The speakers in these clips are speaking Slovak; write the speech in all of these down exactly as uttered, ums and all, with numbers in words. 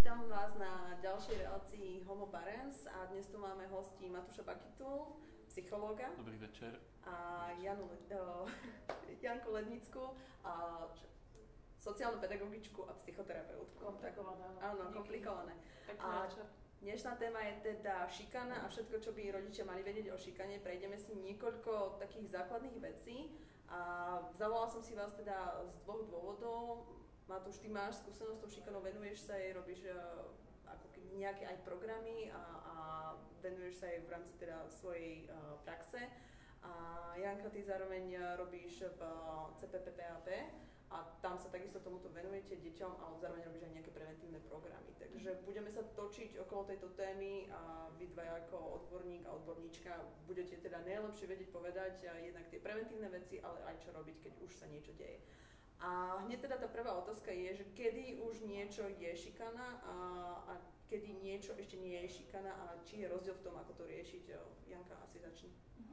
Vítam vás na ďalšej relácii Homo Parents a dnes tu máme hostí Matúša Bakytu, psychológa. Dobrý večer. A Janu, uh, Janku Lednickú, uh, sociálnu pedagogičku a psychoterapeutku. Komplikované. Áno, komplikované. Pekný večer. Dnešná téma je teda šikana a všetko, čo by rodičia mali vedieť o šikane. Prejdeme si niekoľko takých základných vecí a zavolala som si vás teda z dvoch dôvodov. Matúš, ty máš skúsenosť s tou šikanou, venuješ sa jej, robíš uh, ako keby nejaké aj programy a, a venuješ sa jej v rámci teda svojej uh, praxe. A Janka, ty zároveň robíš v cé pé pé pé á pé a tam sa takisto tomuto venujete deťom, ale zároveň robíš aj nejaké preventívne programy. Takže budeme sa točiť okolo tejto témy a vy dva ako odborník a odborníčka budete teda najlepšie vedieť povedať jednak tie preventívne veci, ale aj čo robiť, keď už sa niečo deje. A hneď teda tá prvá otázka je, že kedy už niečo je šikana a, a kedy niečo ešte nie je šikana a či je rozdiel v tom, ako to riešiť. Janka, asi začni.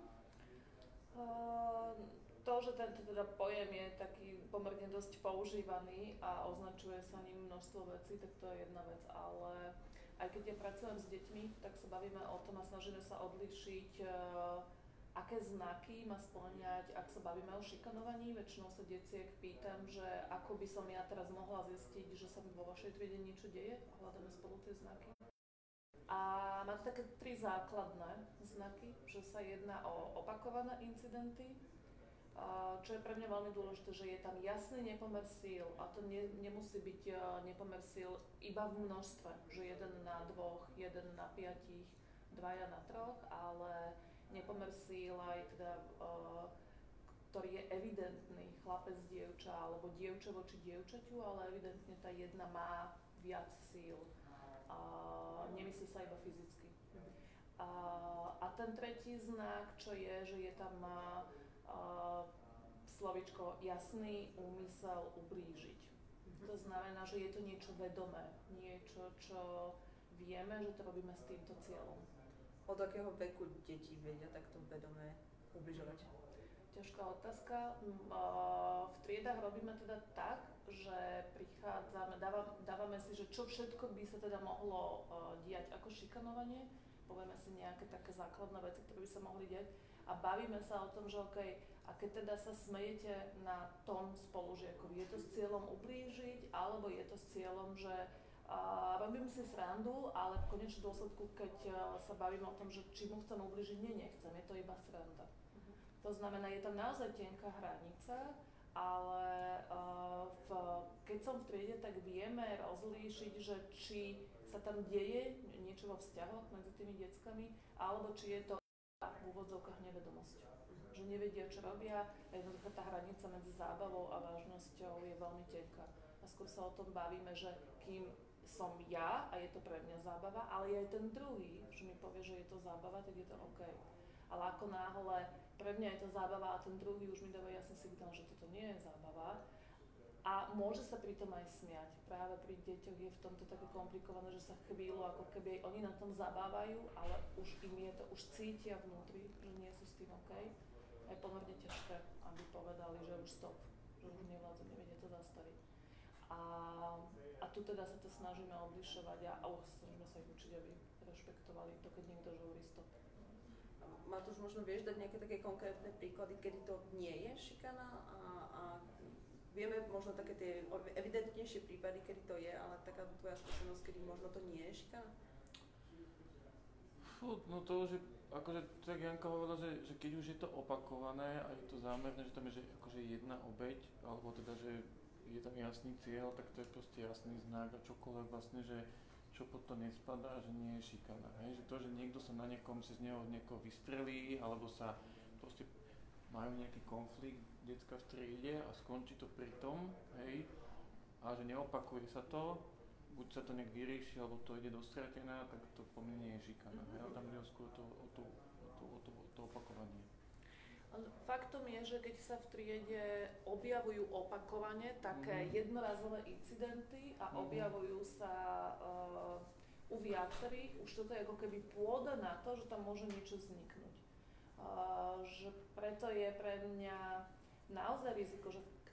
Uh, to, že tento teda pojem je taký pomerne dosť používaný a označuje sa ním množstvo vecí, tak to je jedna vec, ale aj keď ja pracujem s deťmi, tak sa bavíme o tom a snažíme sa odlišiť uh, aké znaky má spĺňať, ak sa bavíme o šikanovaní. Väčšinou sa deciek pýtam, že ako by som ja teraz mohla zistiť, že sa mi vo vašej triede niečo deje a hľadáme spolu tie znaky. A má to také tri základné znaky, že sa jedná o opakované incidenty, čo je pre mňa veľmi dôležité, že je tam jasný nepomer síl a to ne, nemusí byť nepomer síl iba v množstve, že jeden na dvoch, jeden na piatich, dvaja na troch, ale nepomer síl aj teda, uh, ktorý je evidentný, chlapec, dievča, alebo dievča voči dievčaťu, ale evidentne tá jedna má viac síl. Uh, nemyslí sa iba fyzicky. Uh, a ten tretí znak, čo je, že je tam uh, slovičko jasný úmysel ublížiť. Mm-hmm. To znamená, že je to niečo vedomé, niečo, čo vieme, že to robíme s týmto cieľom. Od akého veku deti vedia takto vedomé ubližovať? Ťažká otázka. V triedách robíme teda tak, že prichádzame, dávame si, že čo všetko by sa teda mohlo diať ako šikanovanie. Povieme si nejaké také základné veci, ktoré by sa mohli diať a bavíme sa o tom, že OK, a keď teda sa smejete na tom spolužiakovi, je to s cieľom ublížiť, alebo je to s cieľom, že Uh, robím si srandu, ale v konečnom dôsledku, keď uh, sa bavím o tom, že či mu chcem ubližiť, nie, nechcem, je to iba sranda. Uh-huh. To znamená, je tam naozaj tenká hranica, ale uh, v, keď som v triede, tak vieme rozlíšiť, že či sa tam deje niečo vo vzťahoch medzi tými deckami, alebo či je to v úvodzovkách nevedomosť. Uh-huh. Že nevedia, čo robia, a jednoducho tá hranica medzi zábavou a vážnosťou je veľmi tenká. A skôr sa o tom bavíme, že kým som ja a je to pre mňa zábava, ale aj ten druhý, že mi povie, že je to zábava, tak je to OK. Ale ako náhle pre mňa je to zábava a ten druhý už mi dáva jasný signál, že toto nie je zábava a môže sa pri tom aj smiať. Práve pri deťoch je v tomto také komplikované, že sa chvíľu ako keby oni na tom zabávajú, ale už im je to, už cítia vnútri, že nie sú s tým OK. Je pomerne ťažké, aby povedali, že už stop, že už nevládzu, nevedia to zastaviť. A, a tu teda sa to snažíme odlišovať a, a snažíme sa ich učiť, aby rešpektovali to, keď niekto hovorí stop. Matúš, možno vieš dať nejaké také konkrétne príklady, kedy to nie je šikana a, a vieme možno také tie evidentnejšie prípady, kedy to je, ale taká tvoja skúsenosť, kedy možno to nie je šikana? Fú, no to, že akože tak Janka hovorila, že, že keď už je to opakované a je to zámerné, že tam je že, akože jedna obeť, alebo teda, že je tam jasný cieľ, tak to je proste jasný znak a čokoľvek vlastne, že čo pod to nespadá, že nie je šikana. Hej? Že to, že niekto sa na niekom, si z neho niekoho vystrelí, alebo sa proste majú nejaký konflikt decka v triede a skončí to pri tom, hej, a že neopakuje sa to, buď sa to nejak vyrieši, alebo to ide dostratená, tak to po mne nie je šikana. Hej? Tam ide skôr to, o, to, o, to, o, to, o to opakovanie. Faktom je, že keď sa v triede objavujú opakovane také mm. jednorazové incidenty a objavujú sa uh, u viacerých, už toto je ako keby pôda na to, že tam môže niečo vzniknúť. Uh, že preto je pre mňa naozaj riziko, že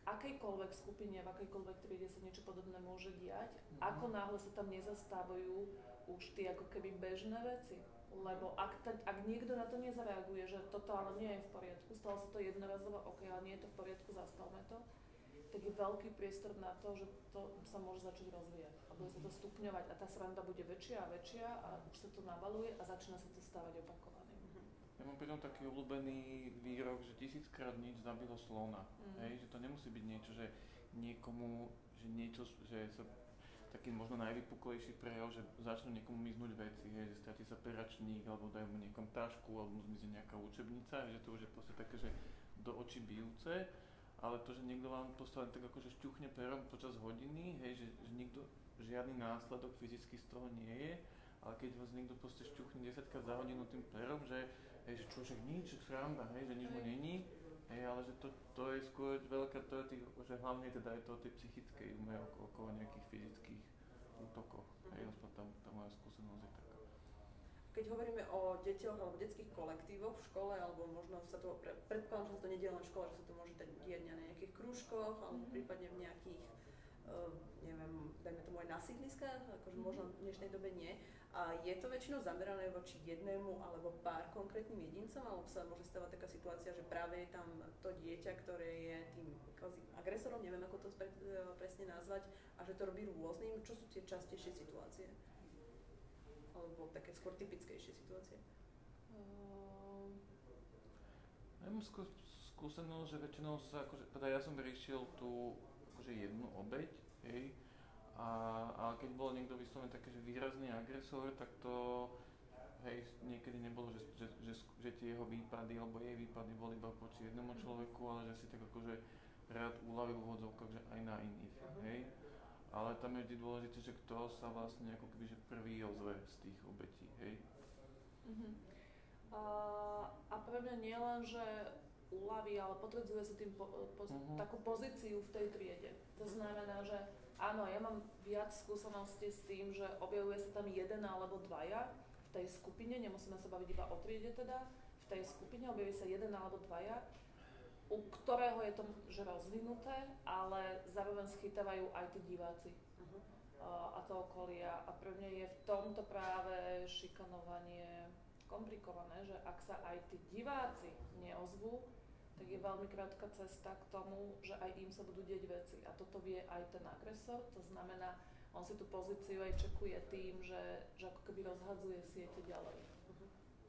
akejkoľvek skupine, v akejkoľvek triede sa niečo podobné môže diať, Mhm. ako náhle sa tam nezastavujú už tie ako keby bežné veci. Lebo ak, ten, ak niekto na to nezareaguje, že toto ale nie je v poriadku, stalo sa to jednorazovo, ok, ale nie je to v poriadku, zastavme to, tak je veľký priestor na to, že to sa môže začať rozvíjať a bude sa to stupňovať a tá sranda bude väčšia a väčšia a už sa to nabaluje a začína sa to stávať opakovaným. Ja mám pritom taký obľúbený výrok, že tisíckrát nič zabilo slona. Mm. Hej, že to nemusí byť niečo, že niekomu, že niečo, že sa taký možno najvypuklejší prejav, že začnú niekomu miznúť veci, hej, že stratí sa peračník, alebo dajú mu niekom tašku, alebo mu zmizne nejaká učebnica, že to už je proste také, že do očí bijúce, ale to, že niekto vám proste len tak akože šťuchne perom počas hodiny, hej, že, že nikto, žiadny následok fyzicky z toho nie je, ale keď vás niekto proste šťuchne desaťkrát za hodinu tým perom, že hej, že čo, však nič, sranda, hej, že nič mu není, hej, ale že to, to je skôr veľká, to je tých, že hlavne teda je to o tej psychickej ume okolo, okolo nejakých fyzických útokoch, hej, aspoň tam tá moja skúsenosť je taká. Keď hovoríme o deťoch alebo detských kolektívoch v škole, alebo možno sa to, pre, predpokladám, že sa to nedieje len v škole, že sa to môže diať na nejakých krúžkoch, alebo prípadne v nejakých, uh, neviem, dajme tomu aj na sídliskách, akože možno v dnešnej dobe nie. A je to väčšinou zamerané voči jednému alebo pár konkrétnym jedincom, alebo sa môže stávať taká situácia, že práve je tam to dieťa, ktoré je tým kvázi agresorom, neviem ako to pre, presne nazvať, a že to robí rôznym. Čo sú tie častejšie situácie? Alebo také skôr typickejšie situácie? Um, Ja mám skú, skúsenosť, že väčšinou sa akože, teda ja som riešil tú akože jednu obeť, hej, a, a keď bol niekto vyslovený taký, že výrazný agresor, tak to, hej, niekedy nebolo, že, že, že, že tie jeho výpady alebo jej výpady boli iba voči jednému človeku, ale že si tak akože rád uľavil v úvodzovkách, že aj na iných, hej. Ale tam je vždy dôležité, že kto sa vlastne ako keby že prvý ozve z tých obetí, hej. uh-huh. a, a pre mňa nie len, že uľaví, ale potvrdzuje sa tým po, po, uh-huh. takú pozíciu v tej triede. To znamená, že áno, ja mám viac skúseností s tým, že objavuje sa tam jeden alebo dvaja v tej skupine, nemusíme sa baviť iba o triede teda, v tej skupine objavuje sa jeden alebo dvaja, u ktorého je to že rozvinuté, ale zároveň schytávajú aj tí diváci uh-huh. a to okolia. A pre mňa je v tomto práve šikanovanie komplikované, že ak sa aj tí diváci neozvú, tak je veľmi krátka cesta k tomu, že aj im sa budú deť veci. A toto vie aj ten agresor, to znamená, on si tú pozíciu aj čekuje tým, že, že ako keby rozhadzuje siete ďalej. Uh-huh.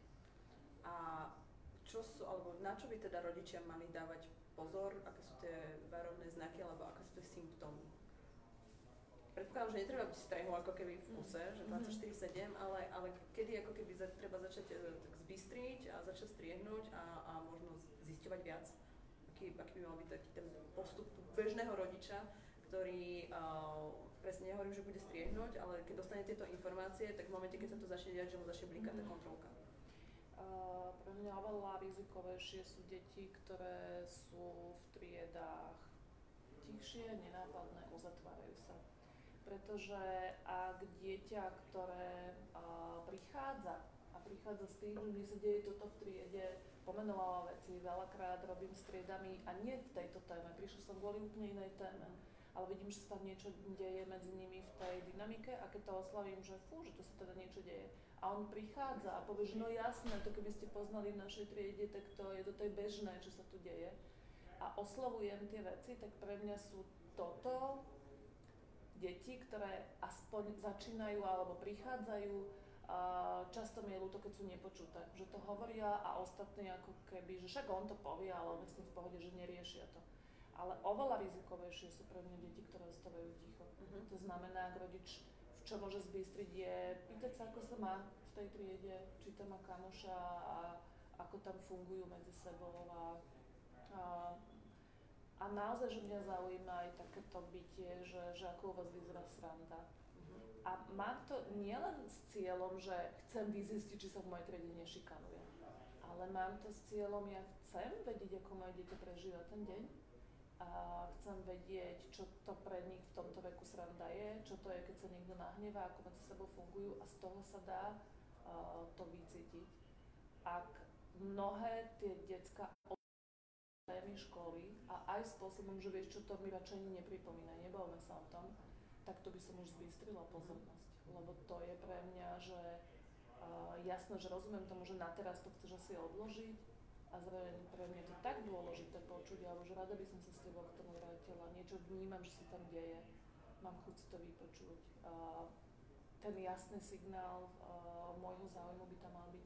A čo sú, alebo na čo by teda rodičia mali dávať pozor, aké sú tie varovné znaky, alebo aké sú tie symptómy? Predpokladám, že netreba byť strehou ako keby v kuse, mm. že dvadsaťštyri sedem, ale, ale kedy ako keby za, treba začať tak zbystriť a začať striehnúť a, a možno zisťovať viac, aký, aký by mal byť taký ten postup bežného rodiča, ktorý uh, presne nehovorím, že bude striehnúť, ale keď dostane tieto informácie, tak v momente, keď sa to začne diať, že mu začne blikať tá kontrolka. Uh, pre mňa oveľa rizikovejšie sú deti, ktoré sú v triedách tichšie, nenápadné, uzatvárajú sa. Pretože ak dieťa, ktoré uh, prichádza a prichádza s tým, že mi sa deje toto v triede, pomenovala veci, veľakrát robím s triedami a nie v tejto téme, prišla som kvôli úplne inej téme, ale vidím, že sa tam niečo deje medzi nimi v tej dynamike a keď to oslavím, že fú, že to sa teda niečo deje. A on prichádza a povie, že no jasné, to keby ste poznali v našej triede, tak to je to je bežné, čo sa tu deje. A oslavujem tie veci, tak pre mňa sú toto deti, ktoré aspoň začínajú alebo prichádzajú. A často mi je ľúto, keď sú nepočuté, že to hovoria a ostatní ako keby, že však on to povie, ale on myslím v pohode, že neriešia to. Ale oveľa rizikovejšie sú pre mňa deti, ktoré ostávajú ticho. Uh-huh. To znamená, ak rodič čo môže zbystriť je pýtať sa, ako sa má v tej triede, či tam má kamoša a ako tam fungujú medzi sebou a, a, a naozaj, že mňa zaujíma aj takéto bytie, že, že ako u vás vyzerá sranda. Uh-huh. A mám to nielen s cieľom, že chcem vyzistiť, či sa v mojej triede nešikanuje, ale mám to s cieľom, ja chcem vedieť, ako moje dieťa prežíva ten deň. A chcem vedieť, čo to pre nich v tomto veku sranda je, čo to je, keď sa niekto nahnevá, ako medzi sebou fungujú a z toho sa dá uh, to vycítiť. Ak mnohé tie decká témy školy a aj spôsobom, že vieš čo, to mi radšej nepripomína, nebavme sa o tom, tak to by som už zbystrila pozornosť. Lebo to je pre mňa, že uh, jasné, že rozumiem tomu, že na teraz to chceš asi odložiť a zároveň pre mňa je to tak dôležité počuť, alebo že rada by som sa s tebou k tomu vrátila, niečo vnímam, že sa tam deje, mám chuť si to vypočuť. Uh, ten jasný signál uh, môjho záujmu by tam mal byť.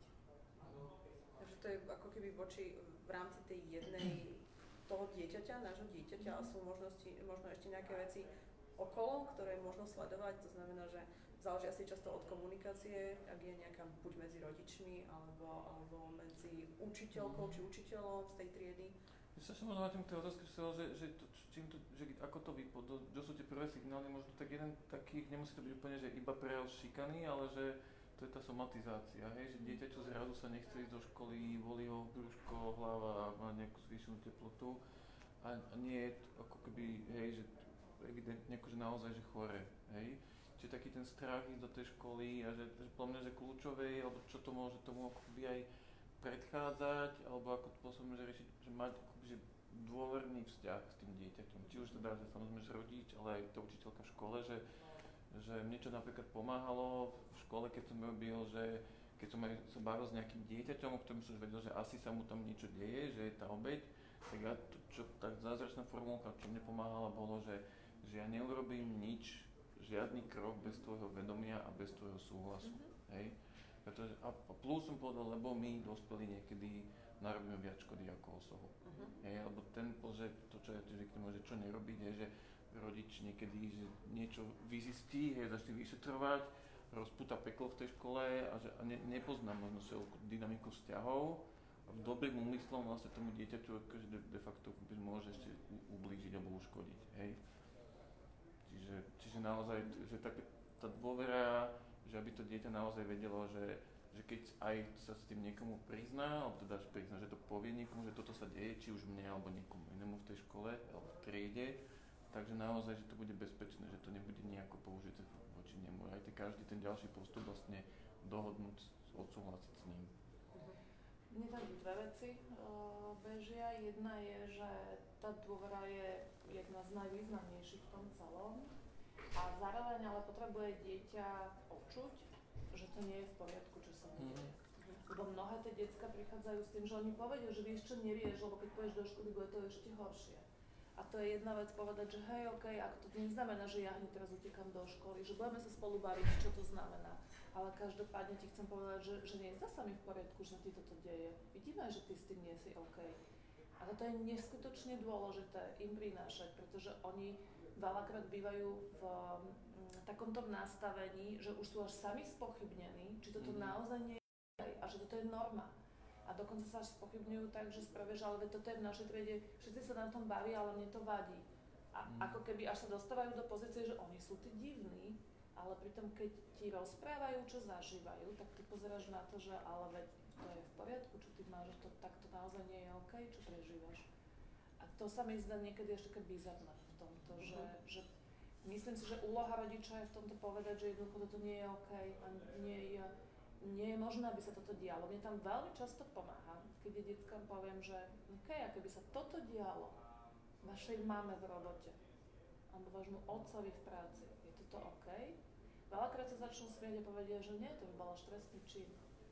Takže to je ako keby voči v rámci tej jednej toho dieťaťa, nášho dieťaťa, a sú možnosti, možno ešte nejaké veci okolo, ktoré možno sledovať, to znamená, že záleží asi často od komunikácie, ak je nejaká buď medzi rodičmi, alebo, alebo medzi učiteľkou či učiteľom z tej triedy. Ja sa možno na tým tej otázke, že, že, to, čím to, že ako to vypadlo, čo sú tie prvé signály, možno tak jeden takých, nemusí to byť úplne, že iba prejav šikany, ale že to je tá somatizácia, hej, že dieťaťu zrazu sa nechce ísť do školy, bolí ho brúško, hlava, má nejakú zvýšenú teplotu a, a nie je to ako keby, hej, že evidentne akože naozaj, že chore, hej. Čiže taký ten strach ísť do tej školy a že, že podľa mňa, že kľúčové, alebo čo to môže tomu akoby aj predchádzať, alebo ako spôsobom, že riešiť, že mať akoby, že dôverný vzťah s tým dieťaťom. Či už teda, že samozrejme, že rodič, ale aj tá učiteľka v škole, že, že mne čo napríklad pomáhalo v škole, keď som robil, že keď som aj sa bavil s nejakým dieťaťom, o ktorom som už vedel, že asi sa mu tam niečo deje, že je tá obeť, tak ja to, čo tak zázračná formulka, čo mne pomáhala, bolo, že, že ja neurobím nič, žiadny krok bez tvojho vedomia a bez tvojho súhlasu, mm-hmm. hej. Pretože, a plus som povedal, lebo my dospelí niekedy narobíme viac škody ako osohu. Uh-huh. Hej, alebo ten, že to, čo ja ti zvyknem, že čo nerobiť, je, že rodič niekedy že niečo vyzistí, hej, začne vyšetrovať, rozpúta peklo v tej škole a že a ne, nepozná možno dynamiku vzťahov a v dobrým úmyslom vlastne tomu dieťaťu akože de, de facto môže ešte u, ublížiť alebo uškodiť, hej. Čiže, čiže naozaj, že tak, tá dôvera, že aby to dieťa naozaj vedelo, že, že keď aj sa s tým niekomu prizná, alebo teda prizná, že to povie niekomu, že toto sa deje, či už mne alebo niekomu inému v tej škole alebo v triede, takže naozaj, že to bude bezpečné, že to nebude nejako použité voči nemu. Aj ten, každý ten ďalší postup vlastne dohodnúť, odsúhlasiť s ním. Mne tam dve veci uh, bežia. Jedna je, že tá dôvera je jedna z najvýznamnejších v tom celom. A zároveň ale potrebuje dieťa počuť, že to nie je v poriadku, čo sa deje. Mm. Lebo mnohé tie decká prichádzajú s tým, že oni povedia, že vieš čo, nevieš, lebo keď pôjdeš do školy, bude to ešte horšie. A to je jedna vec povedať, že hej, okej, okay, ak to neznamená, že ja hneď teraz utekam do školy, že budeme sa spolu baviť, čo to znamená. Ale každopádne ti chcem povedať, že, že nezdá sa mi v poriadku, že sa ti toto deje. Vidíme, že ty s tým nie si OK. A toto je neskutočne dôležité im prinášať, pretože oni veľakrát bývajú v um, takomto nastavení, že už sú až sami spochybnení, či toto mm. naozaj nie je a že toto je norma. A dokonca sa až spochybňujú tak, že spravia, že ale toto je v našej triede, všetci sa na tom baví, ale mne to vadí. A mm. ako keby až sa dostávajú do pozície, že oni sú tí divní, ale pritom keď ti rozprávajú, čo zažívajú, tak ty pozeráš na to, že ale veď to je v poriadku, čo ty máš, že to takto naozaj nie je OK, čo prežívaš. A to sa mi zdá niekedy ešte také bizarné v tomto, mm. že, že myslím si, že úloha rodiča je v tomto povedať, že jednoducho toto nie je OK a nie je, nie je možné, aby sa toto dialo. Mne tam veľmi často pomáha, keď je deckám poviem, že OK, a keby sa toto dialo vašej mame v robote alebo vášmu otcovi v práci, je toto OK? Veľakrát sa začnú smieť a povedia, že nie, to by bol až trestný čin.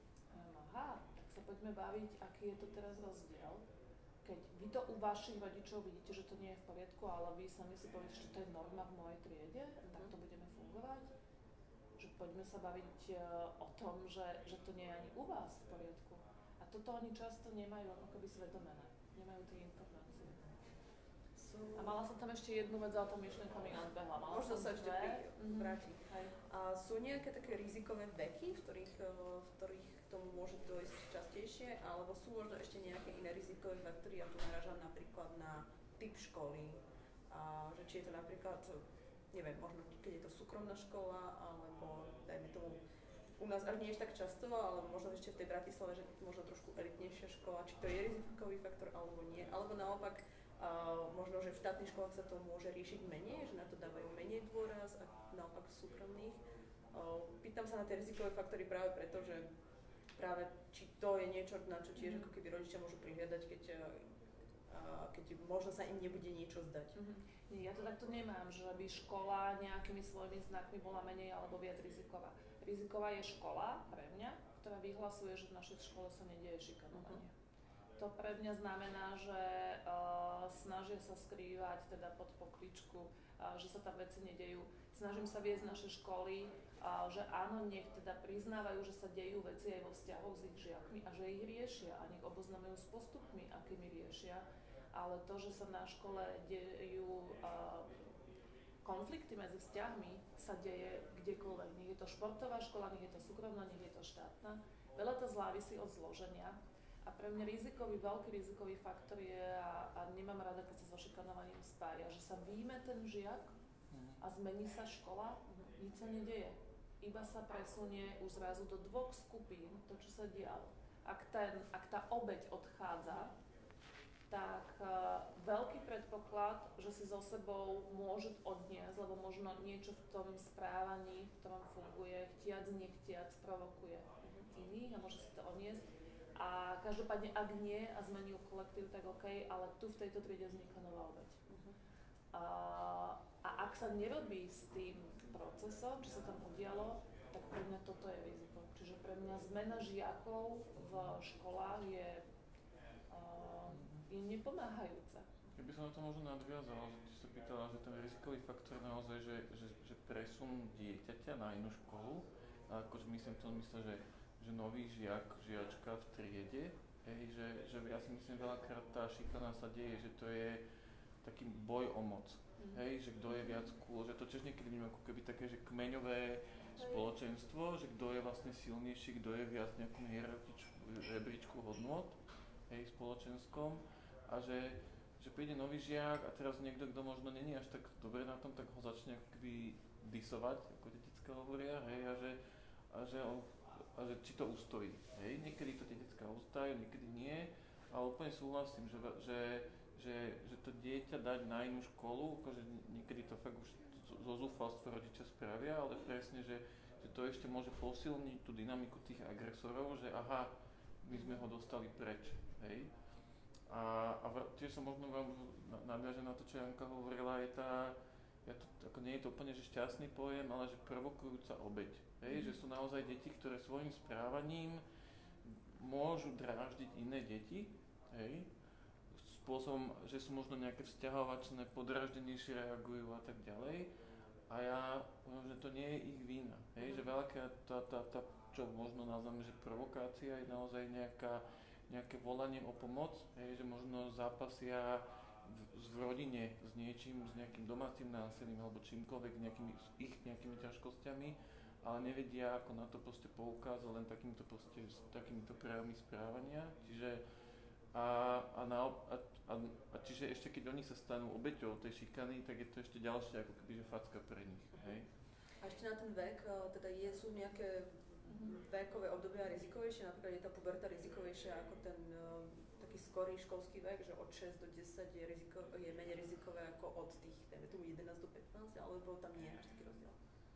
Aha, tak sa poďme baviť, aký je to teraz rozdiel. Keď vy to u vašich rodičov vidíte, že to nie je v poriadku, ale vy sami si poviete, že to je norma v mojej triede, tak to budeme fungovať. Že poďme sa baviť o tom, že, že to nie je ani u vás v poriadku. A toto oni často nemajú ako keby svedomené. Nemajú tie informácie. So... A mala som tam ešte jednu vec, ale tá myšlienka mi odbehla. Mala Možno som sa ešte pri... mm-hmm. vráti. A sú nejaké také rizikové veky, v ktorých, v ktorých k tomu môže dojsť častejšie, alebo sú možno ešte nejaké iné rizikové faktory, ja tu narážam napríklad na typ školy, a že či je to napríklad, neviem, možno keď je to súkromná škola, alebo dajme tomu, u nás až nie je tak často, ale možno ešte v tej Bratislave, že možno trošku elitnejšia škola, či to je rizikový faktor alebo nie, alebo naopak, Uh, možno, že v štátnych školách sa to môže riešiť menej, že na to dávajú menej dôraz a naopak v súkromných. Uh, pýtam sa na tie rizikové faktory práve preto, že práve či to je niečo, na čo tiež ako keby rodičia môžu prihliadať, keď uh, keď možno sa im nebude niečo zdať. Mm-hmm. Nie, ja to takto nemám, že by škola nejakými svojimi znakmi bola menej alebo viac riziková. Riziková je škola pre mňa, ktorá vyhlasuje, že v našej škole sa nedieje šikanovanie. Mm-hmm. To pre mňa znamená, že uh, snažia sa skrývať teda pod pokličku, uh, že sa tam veci nedejú. Snažím sa viesť naše školy, uh, že áno, nech teda priznávajú, že sa dejú veci aj vo vzťahoch s ich žiakmi a že ich riešia a nech oboznamujú s postupmi, akými riešia. Ale to, že sa na škole dejú uh, konflikty medzi vzťahmi, sa deje kdekoľvek. Nech je to športová škola, nech je to súkromná, nech je to štátna. Veľa to závisí od zloženia. A pre mňa rizikový, veľký rizikový faktor je, a, a nemám rada, keď sa so šikanovaním spája, že sa vyjme ten žiak a zmení sa škola, nič sa nedeje. Iba sa presunie už zrazu do dvoch skupín to, čo sa dialo. Ak, ten, ak tá obeť odchádza, tak uh, veľký predpoklad, že si so sebou môže odniesť, lebo možno niečo v tom správaní, v ktorom funguje, chtiac, nechtiac, provokuje iných a môže si to odniesť. A každopádne, ak nie a zmenil kolektív, tak OK, ale tu v tejto triede vzniká nová obeť. Uh-huh. A, a ak sa nerobí s tým procesom, čo sa tam udialo, tak pre mňa toto je riziko. Čiže pre mňa zmena žiakov v školách je je nepomáhajúca. Keby som na to možno nadviazala, že ty sa pýtala, že ten rizikový faktor je naozaj, že, že, že presun dieťaťa na inú školu, a akože myslím to mysle, že, že nový žiak, žiačka v triede, hej, že, že ja si myslím veľakrát tá šikana sa deje, že to je taký boj o moc, mm. hej, že kto je viac cool, že to tiež niekedy vnímam ako keby také, že kmeňové spoločenstvo, že kto je vlastne silnejší, kto je viac nejakom rebríčku hodnôt, hej, spoločenskom. A že, že príde nový žiak a teraz niekto, kto možno není až tak dobre na tom, tak ho začne ako keby disovať, ako detička hovoria, hej, a že, a že, on, a že či to ustojí, hej, niekedy to detička ustojí, niekedy nie, ale úplne súhlasím, že, že, že, že to dieťa dať na inú školu, akože niekedy to fakt už zo zúfalstva rodičia spravia, ale presne, že, že to ešte môže posilniť tú dynamiku tých agresorov, že aha, my sme ho dostali preč, hej. A, a tiež som možno veľmi nadviažem na to, čo Janka hovorila, je tá, ja to, ako nie je to úplne že šťastný pojem, ale že provokujúca obeť. Hej, mm. že sú naozaj deti, ktoré svojim správaním môžu dráždiť iné deti, hej, spôsobom, že sú možno nejaké vzťahovačné, podráždenejšie reagujú a tak ďalej. A ja poviem, že to nie je ich vína. Hej, mm. že veľakrát tá, tá, tá, čo možno nazveme, že provokácia je naozaj nejaká nejaké volanie o pomoc, hej, že možno zápasia v, v rodine s niečím, s nejakým domácim násilím alebo čímkoľvek, nejakými, ich nejakými ťažkosťami, ale nevedia, ako na to proste poukázať len takýmito, proste, takýmito prejavmi správania. Čiže a, a, na, a, a, a čiže ešte keď oni sa stanú obeťou tej šikany, tak je to ešte ďalšie ako keby, že facka pre nich. Hej. A ešte na ten vek, teda je, sú nejaké vekové obdobia rizikovejšie, napríklad je tá puberta rizikovejšia ako ten uh, taký skorý školský vek, že od šesť do desať je, riziko, je menej rizikové ako od tých, dajme tomu jedenásť do pätnásť, alebo tam nie je až taký rozdiel?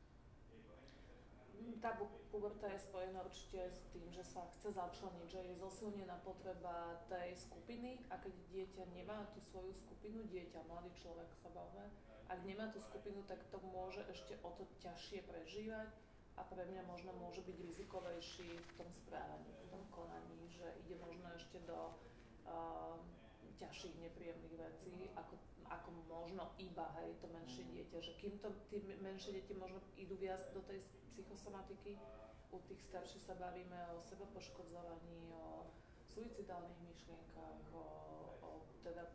Tá puberta je spojená určite s tým, že sa chce začleniť, že je zosilnená potreba tej skupiny a keď dieťa nemá tú svoju skupinu, dieťa, mladý človek sa bavme, ak nemá tú skupinu, tak to môže ešte o to ťažšie prežívať. A pre mňa možno môže byť rizikovejší v tom správaní, v tom konaní, že ide možno ešte do uh, ťažších, nepríjemných vecí, ako, ako možno iba, hej, to menšie dieťa, že kým to, tí menšie deti možno idú viac do tej psychosomatiky, u tých starších sa bavíme o sebapoškodzovaní, o suicidálnych myšlienkach, o, o, teda,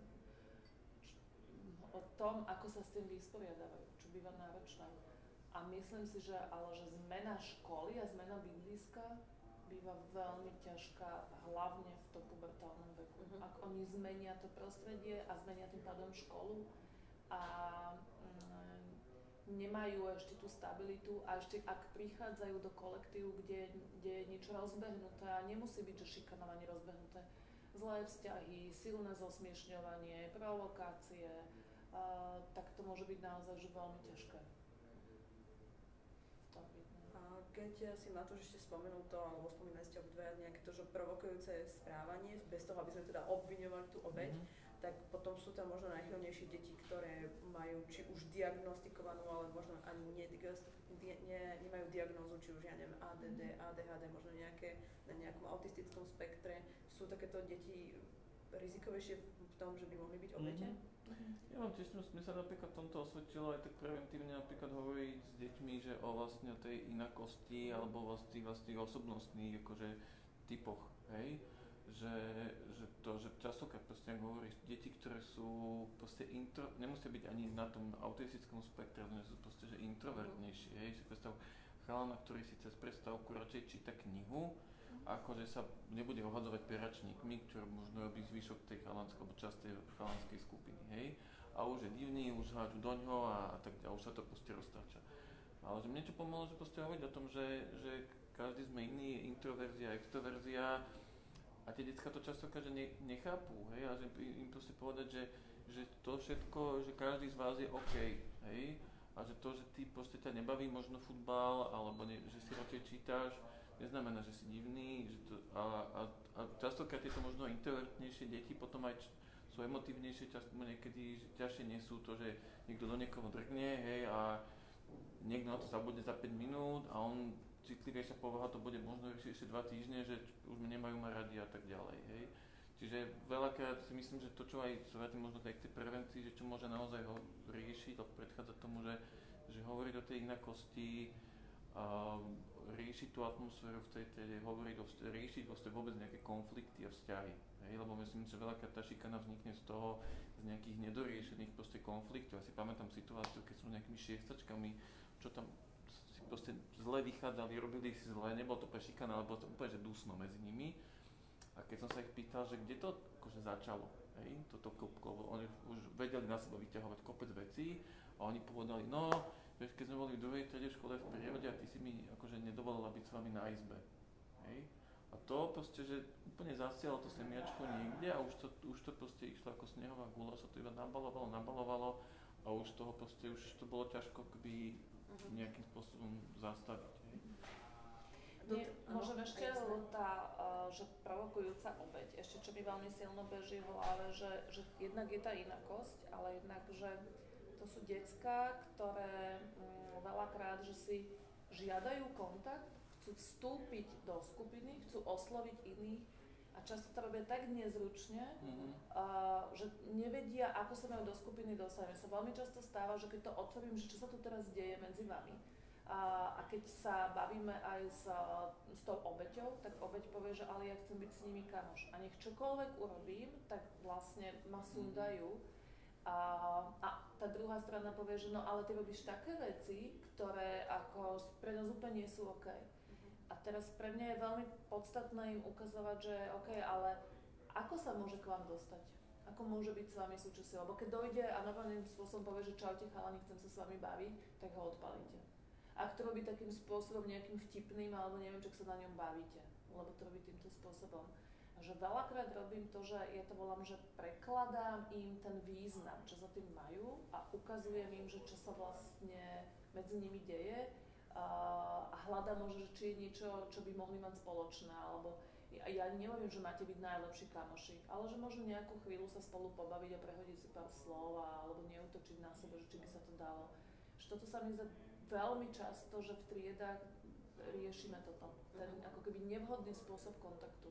o tom, ako sa s tým vysporiadávajú, čo býva náročné. A myslím si, že ale že zmena školy a zmena bydliska býva veľmi ťažká, hlavne v tom pubertálnom veku. Uh-huh. Ak oni zmenia to prostredie a zmenia tým pádom školu a mm, nemajú ešte tú stabilitu a ešte ak prichádzajú do kolektívu, kde, kde je niečo rozbehnuté a nemusí byť, že šikanovanie rozbehnuté, zlé vzťahy, silné zosmiešňovanie, provokácie, a, tak to môže byť naozaj že veľmi ťažké. Keď si Matúš ešte spomenul to, alebo spomínali ste obdvaja nejaké to, že provokujúce správanie, bez toho, aby sme teda obviňovali tú obeť, mm-hmm. tak potom sú tam možno najchylnejšie deti, ktoré majú či už diagnostikovanú, ale možno ani ne, ne, nemajú diagnózu, či už ja neviem á dé dé, á dé há dé, možno nejaké na nejakom autistickom spektre. Sú takéto deti rizikovejšie v tom, že by mohli byť obete? Mhm. Ja mám tiež, sme sa napríklad v tomto osvedčilo aj tak preventívne napríklad hovoriť s deťmi, že o vlastne o tej inakosti alebo vlastne, vlastne osobnostných akože typoch, hej? Že, že to, že častokrát proste, ako hovoríš, deti, ktoré sú proste intro, nemusia byť ani na tom autistickom spektre, ale sú proste, že introvertnejšie, hej? Že predstav chalana, ktorý si cez prestávku radšej číta knihu, akože sa nebude ohadzovať peračníkmi, čo možno robí zvyšok tej chalanskej, alebo časť tej chalanskej skupiny, hej. A už je divný, už hádžu doňho a, a tak ďalej, už sa to proste roztáča. Ale že mne čo pomohlo, že proste hovoriť o tom, že, že každý sme iný, je introverzia, extroverzia a tie decká to častokrát, že ne, nechápu, hej, a že im proste povedať, že, že to všetko, že každý z vás je OK, hej. A že to, že ty proste ťa nebaví možno futbal, alebo ne, že si radšej čítaš, neznamená, že si divný, že to, a, a, a častokrát tieto možno introvertnejšie deti potom aj č, sú emotívnejšie, často niekedy ťažšie nesú to, že niekto do niekoho drgne, hej, a niekto na to zabudne za päť minút a on citlivejšia povaha to bude možno ešte dva týždne, že už mi nemajú ma radi a tak ďalej, hej. Čiže veľakrát si myslím, že to, čo aj vrátim možno aj k tej prevencii, že čo môže naozaj ho riešiť, alebo predchádzať tomu, že, že hovoriť o tej inakosti, a riešiť tú atmosféru v tej téde, hovoriť o vzťahu, riešiť vlastne vôbec nejaké konflikty a vzťahy. Hej, lebo myslím, že veľakrát tá šikana vznikne z toho, z nejakých nedoriešených proste konfliktov. Ja si pamätám situáciu, keď som nejakými šiestačkami, čo tam si proste zle vychádzali, robili si zle, nebolo to pre šikana, ale bolo to úplne že dusno medzi nimi. A keď som sa ich pýtal, že kde to akože začalo, hej, toto kopko, oni už vedeli na seba vyťahovať kopec vecí a oni povedali, no, vieš, keď sme boli v druhej triede v škole v prírode a ty si mi akože nedovolila byť s vami na izbe, hej. A to proste, že úplne zasialo to semiačko niekde a už to, už to proste išlo ako snehová guľa, sa to iba nabalovalo, nabalovalo a už toho proste, už to bolo ťažko keby nejakým spôsobom zastaviť, hej. Nie, môžem ešte, lebo tá, uh, že provokujúca obeť, ešte čo mi veľmi silno beží v hlave, že, že jednak je tá inakosť, ale jednak, že to sú decká, ktoré um, veľakrát, že si žiadajú kontakt, chcú vstúpiť do skupiny, chcú osloviť iných a často to robia tak nezručne, mm-hmm. uh, že nevedia, ako sa majú do skupiny dostať. Mne sa veľmi často stáva, že keď to otvorím, že čo sa tu teraz deje medzi vami, A, a keď sa bavíme aj s, s tou obeťou, tak obeť povie, že ale ja chcem byť s nimi kamoš. A nech čokoľvek urobím, tak vlastne ma sundajú. A, a tá druhá strana povie, že no ale ty robíš také veci, ktoré ako pre nás úplne nie sú OK. A teraz pre mňa je veľmi podstatné im ukazovať, že OK, ale ako sa môže k vám dostať? Ako môže byť s vami súčasťou? Lebo keď dojde a normálnym spôsobom povie, že čaute chalani, chcem sa s vami baviť, tak ho odpalíte. Ak to robí takým spôsobom nejakým vtipným, alebo neviem, čo sa na ňom bavíte, lebo to robí týmto spôsobom. A že veľakrát robím to, že ja to volám, že prekladám im ten význam, čo za tým majú a ukazujem im, že čo sa vlastne medzi nimi deje a, a hľadám možno, že či je niečo, čo by mohli mať spoločné, alebo ja, ja nehovorím, že máte byť najlepší kamoši, ale že možno nejakú chvíľu sa spolu pobaviť a prehodiť si pár slov a, alebo neútočiť na sebe, že či by sa to dalo. Že toto sa mi zdá veľmi často, že v triedách riešime toto, ten ako keby nevhodný spôsob kontaktu.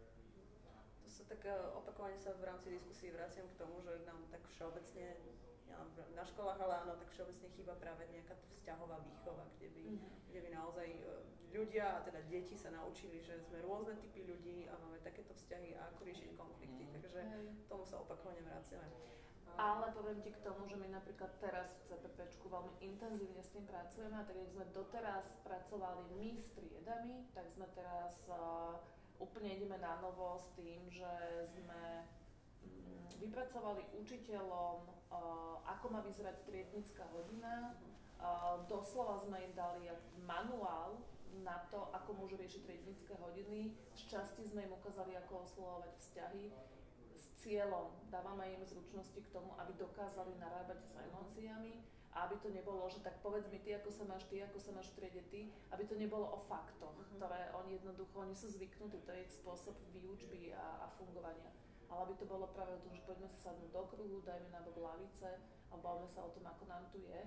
To sa tak opakovane sa v rámci diskusie vraciam k tomu, že nám tak všeobecne, ja na školách, ale áno, tak všeobecne chýba práve nejaká vzťahová výchova, kde by, mm-hmm. kde by naozaj ľudia, a teda deti sa naučili, že sme rôzne typy ľudí a máme takéto vzťahy a ako riešiť konflikty, mm-hmm. takže tomu sa opakovane vraciame. Ale poviem ti k tomu, že my napríklad teraz v CPPčku veľmi intenzívne s tým pracujeme a tak jak sme doteraz pracovali my s triedami, tak sme teraz uh, úplne ideme na novo s tým, že sme um, vypracovali učiteľom, uh, ako má vyzerať triednická hodina. Uh, doslova sme im dali manuál na to, ako môžu riešiť triednické hodiny. Z časti sme im ukázali, ako oslovovať vzťahy. Cieľom dávame im zručnosti k tomu, aby dokázali narábať s emóciami a aby to nebolo, že tak povedz mi ty, ako sa máš ty, ako sa máš v triede ty, aby to nebolo o faktoch, uh-huh. ktoré oni jednoducho, oni sú zvyknutí, to je ich spôsob výučby a, a fungovania. ale aby to bolo práve o tom, že poďme sa sadnúť do kruhu, dajme na bok lavice a bavme sa o tom, ako nám tu je.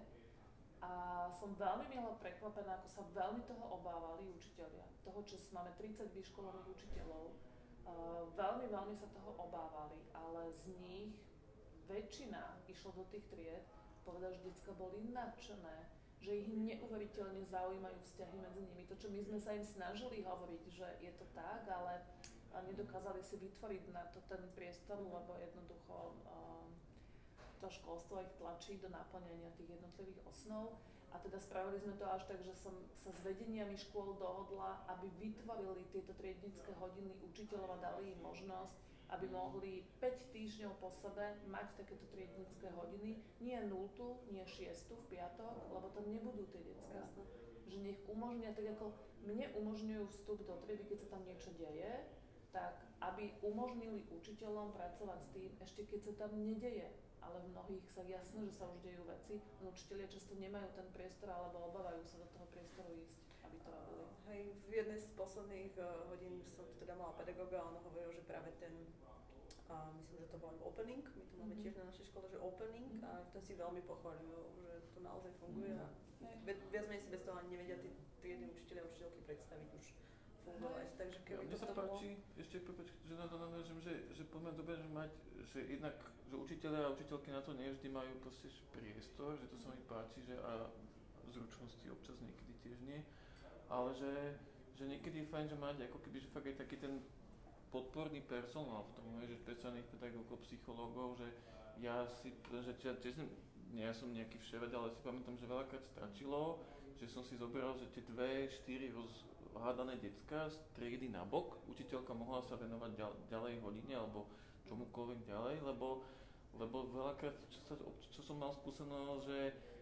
A som veľmi milo prekvapená, ako sa veľmi toho obávali učitelia. Toho, čo máme tridsať vyškolených učiteľov, uh, veľmi, veľmi sa toho obávali, ale z nich väčšina išla do tých tried, povedala, že decká boli nadšené, že ich neuveriteľne zaujímajú vzťahy medzi nimi. To, čo my sme sa im snažili hovoriť, že je to tak, ale nedokázali si vytvoriť na to ten priestor, lebo jednoducho um, to školstvo ich tlačí do naplňania tých jednotlivých osnov. A teda spravili sme to až tak, že som sa s vedeniami škôl dohodla, aby vytvorili tieto triednické hodiny učiteľov a dali im možnosť, aby mohli päť týždňov po sebe mať takéto triednické hodiny, nie nultú, nie šiestu v piatok, lebo tam nebudú tie decká. Že nech umožnia, tak ako mne umožňujú vstup do triedy, keď sa tam niečo deje, tak aby umožnili učiteľom pracovať s tým, ešte keď sa tam nedeje. Ale v mnohých sa jasno, že sa už dejú veci, no učitelia často nemajú ten priestor alebo obávajú sa do toho priestoru ísť, aby to robili. Hej, v jednej z posledných uh, hodín som teda mala pedagóga a on hovoril, že práve ten, uh, myslím, že to bol opening, my to máme mm-hmm. tiež na našej škole, že opening mm-hmm. a ten si veľmi pochváľujú, že to naozaj funguje mm-hmm. a vi- viac menej si bez toho ani nevedia tí triedy učitelia a učiteľky predstaviť už fungovať, takže keby ja, to sa bolo... páči, ešte prepáč, že na to nadážem, že, že poďme dobre, že mať, že jednak, že učiteľia a učiteľky na to nie vždy majú proste priestor, že to sa mi páči, že a zručnosti občas niekedy tiež nie, ale že, že niekedy je fajn, že mať ako keby, že fakt aj taký ten podporný personál v tom, že špeciálnych pedagógov, psychológov, že ja si, že ja tiež nie som nejaký vševed, ale si pamätám, že veľakrát stačilo, že som si zobral, že tie dve, štyri roz hádané decká z triedy na bok, učiteľka mohla sa venovať ďal, ďalej hodine alebo čomukoľvek ďalej, lebo, lebo veľakrát, čo, sa, čo som mal skúsenosť, že,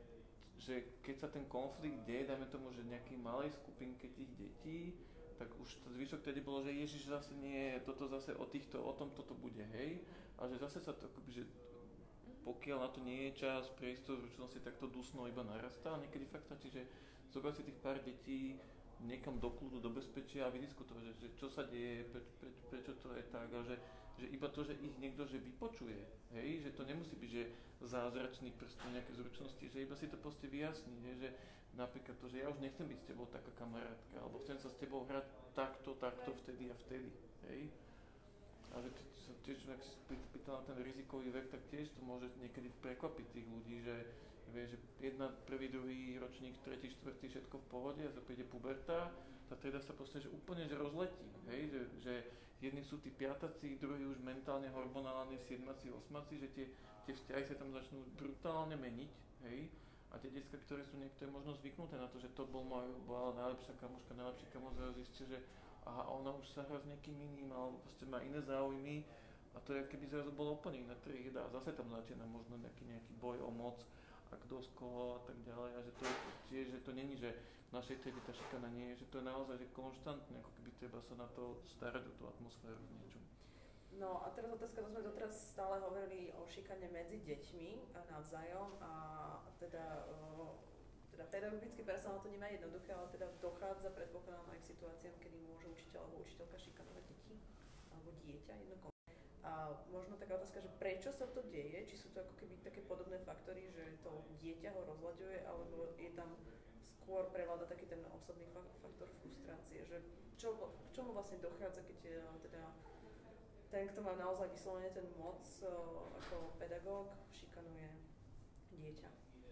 že keď sa ten konflikt deje, dajme tomu, že nejakej malej skupinke tých detí, tak už to zvyšok tedy bolo, že Ježiš zase nie, toto zase o týchto, o tom toto bude, hej, a že zase sa to akoby, že pokiaľ na to nie je čas, priestor, zručnosti, tak to dusno iba narastá, a niekedy fakt stačí, že zobrať si tých pár detí niekam do kľudu, do bezpečia a vydiskutovať, že, že čo sa deje, preč, preč, prečo to je tak a že, že iba to, že ich niekto že vypočuje, hej, že to nemusí byť, že zázračný prst nejaké zručnosti, že iba si to proste vyjasní, hej, že napríklad to, že ja už nechcem byť s tebou taká kamarátka, alebo chcem sa s tebou hrať takto, takto, vtedy a vtedy, hej. A že sa tiež, ak si pýtal na ten rizikový vek, tak tiež to môže niekedy prekvapiť tých ľudí, že vieš, že jedna, prvý, druhý ročník, tretí, štvrtý, všetko v pohode a príde puberta, tá trieda sa proste že úplne že rozletí, hej, že, že jedni sú tí piataci, druhí už mentálne, hormonálne, siedmaci, osmaci, že tie, tie vzťahy sa tam začnú brutálne meniť, hej, a tie decká, ktoré sú niektoré možno zvyknuté na to, že to bol môj, bola najlepšia kamoška, najlepší kamoš, zrazu zistí, že aha, ona už sa hrá s niekým iným, alebo proste má iné záujmy a to je, keby zrazu bol úplne iná trieda a zase tam začína možno nejaký, nejaký boj o moc, a kto z koho a tak ďalej a že to je tiež, že to není, že v našej triede tá šikana nie je, že to je naozaj že konštantne, ako keby treba sa na to starať o tú atmosféru v niečom. No a teraz otázka, to sme doteraz stále hovorili o šikane medzi deťmi a navzájom a teda, o, teda pedagogický personál to nemá jednoduché, ale teda dochádza, predpokladám, aj k situáciám, kedy môže učiteľ alebo učiteľka šikanovať deti alebo dieťa, jedno. A možno taká otázka, že prečo sa to deje, či sú to ako keby také podobné faktory, že to dieťa ho rozlaďuje, alebo je tam skôr prevláda taký ten osobný faktor frustrácie, že čo, k čomu vlastne dochádza, keď je, teda ten, kto má naozaj vyslovene ten moc ako pedagóg, šikanuje dieťa.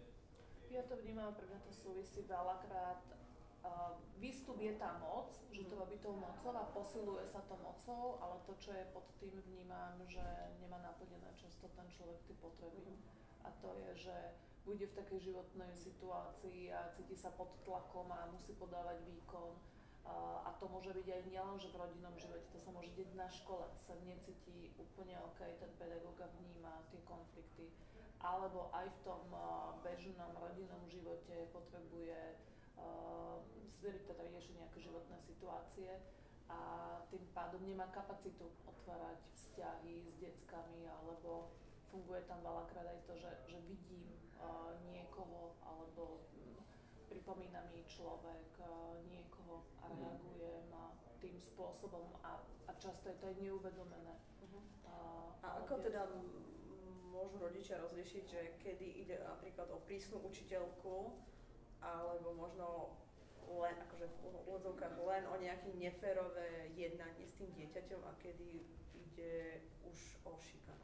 Ja to vnímam, pre mňa to súvisí veľakrát. Uh, výstup je tá moc, že to má byť tou mocou a posiluje sa to mocou, ale to, čo je pod tým, vnímam, že nemá naplnené často ten človek tie potreby. A to je, že bude v takej životnej situácii a cíti sa pod tlakom a musí podávať výkon. Uh, a to môže byť aj nielen, že v rodinnom živote, to sa môže deť na škole, sa necíti úplne OK, ten pedagóg vníma tie konflikty. Alebo aj v tom uh, bežnom rodinnom živote potrebuje Uh, teda rieši nejaké životné situácie a tým pádom nemá kapacitu otvárať vzťahy s deckami alebo funguje tam veľakrát aj to, že, že vidím uh, niekoho alebo hm, pripomína mi človek uh, niekoho a reagujem a tým spôsobom a, a často je to aj neuvedomené. Uh-huh. A, A ako teda môžu rodičia rozlíšiť, že kedy ide napríklad o prísnu učiteľku, alebo možno len, akože v úvodzovkách len o nejaké neférové jednanie s tým dieťaťom a kedy ide už o šikanu?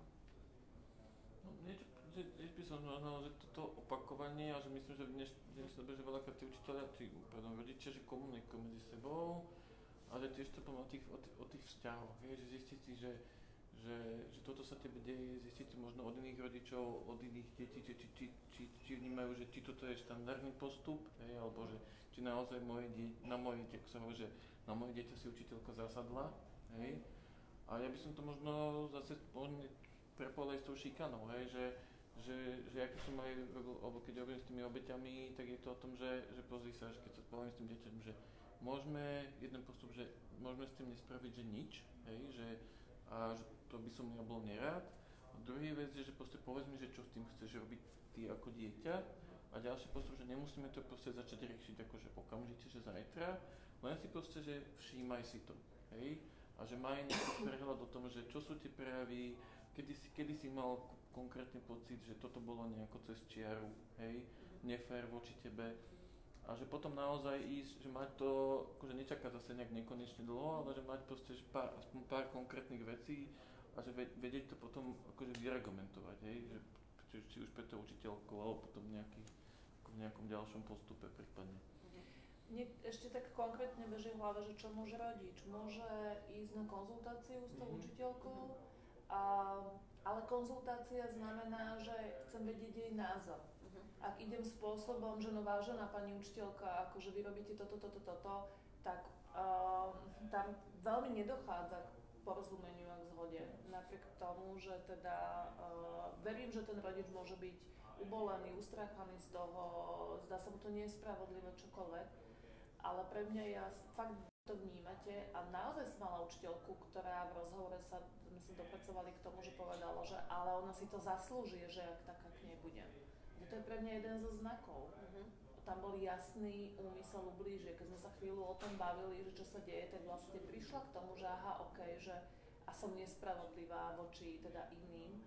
No, niečo, že, že by som znamenal, že toto opakovanie a že myslím, že v dneš, dnešnej dobe, že veľakrát tí učiteľia, tí pardon, rodičia, že komunikujú medzi sebou a že tiež to poviem o tých, o tých, o tých vzťahoch, vie, že zistiť si, že Že, že toto sa tebe deje, zistíte možno od iných rodičov, od iných detí, či, či, či, či, či vnímajú, že či toto je štandardný postup, hej, alebo že či naozaj moje dieťa, na moje dieťa, sa hovorí, že na moje dieťa si učiteľka zasadla, hej. A ja by som to možno zase prepovedal aj s tou šikanou, hej, že, že, že ja keď som aj, alebo keď robím s tými obeťami, tak je to o tom, že, že pozri sa, že keď sa poviem s tým dieťaťom, že môžeme, jeden postup, že môžeme s tým nespraviť, že nič, hej, že a že to by som ja bol nerád. A druhý vec je, že proste povedz mi, že čo s tým chceš robiť ty ako dieťa. A ďalší postup, že nemusíme to proste začať riešiť akože okamžite, že zajtra, len si proste, že všímaj si to, hej. A že maj nejaký prehľad o tom, že čo sú tie prejavy, kedy si, kedy si mal konkrétny pocit, že toto bolo nejako cez čiaru, hej, nefér voči tebe. A že potom naozaj ísť, že mať to, akože nečakať zase nejak nekonečne dlho, ale že mať proste že pár, aspoň pár konkrétnych vecí a že vedieť to potom akože vyargumentovať, hej, že či, či už pre to učiteľkou, alebo potom nejaký, ako v nejakom ďalšom postupe prípadne. Mne ešte tak konkrétne beží v hlave, že čo môže rodič. Môže ísť na konzultáciu s tou mm-hmm. učiteľkou, a, ale konzultácia znamená, že chcem vedieť jej názor. Ak idem spôsobom, že no vážená pani učiteľka, akože vy robíte toto, toto, toto, tak uh, tam veľmi nedochádza k porozumeniu a k zhode. Napriek tomu, že teda uh, verím, že ten rodič môže byť ubolený, ustráchaný z toho, zdá sa mu to nespravodlivé, čokoľvek, ale pre mňa ja fakt to vnímate a naozaj som mala učiteľku, ktorá v rozhovore sa, sme sa dopracovali k tomu, že povedala, že ale ona si to zaslúži, že ak taká k nej budem. To je pre mňa jeden zo znakov. Uh-huh. Tam bol jasný úmysel ublížiť. Keď sme sa chvíľu o tom bavili, že čo sa deje, tak vlastne prišla k tomu, že aha, okej, okay, že a som nespravodlivá voči teda iným.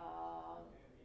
Uh,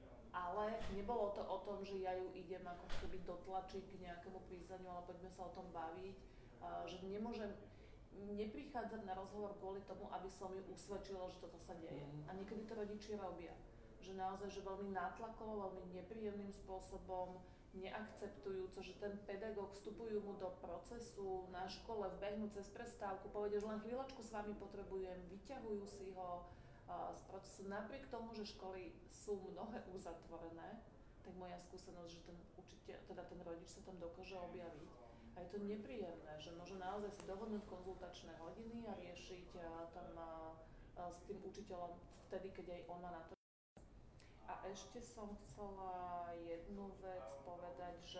ale nebolo to o tom, že ja ju idem ako keby dotlačiť k nejakému priznaniu, ale poďme sa o tom baviť. Uh, že nemôžem, neprichádzať na rozhovor kvôli tomu, aby som ju usvedčila, že toto sa deje. Uh-huh. A niekedy to rodičia robia. Že naozaj, že veľmi nátlakovo, veľmi nepríjemným spôsobom, neakceptujúco, že ten pedagóg vstupujú mu do procesu na škole, vbehnú cez prestávku, povedia, že len chvíľočku s vami potrebujem, vyťahujú si ho uh, z procesu. Napriek tomu, že školy sú mnohé uzatvorené, tak moja skúsenosť, že ten učiteľ, teda ten rodič sa tam dokáže objaviť. A je to nepríjemné, že môže naozaj si dohodnúť konzultačné hodiny a riešiť uh, tam uh, uh, s tým učiteľom vtedy, keď aj on má na to. A ešte som chcela jednu vec povedať, že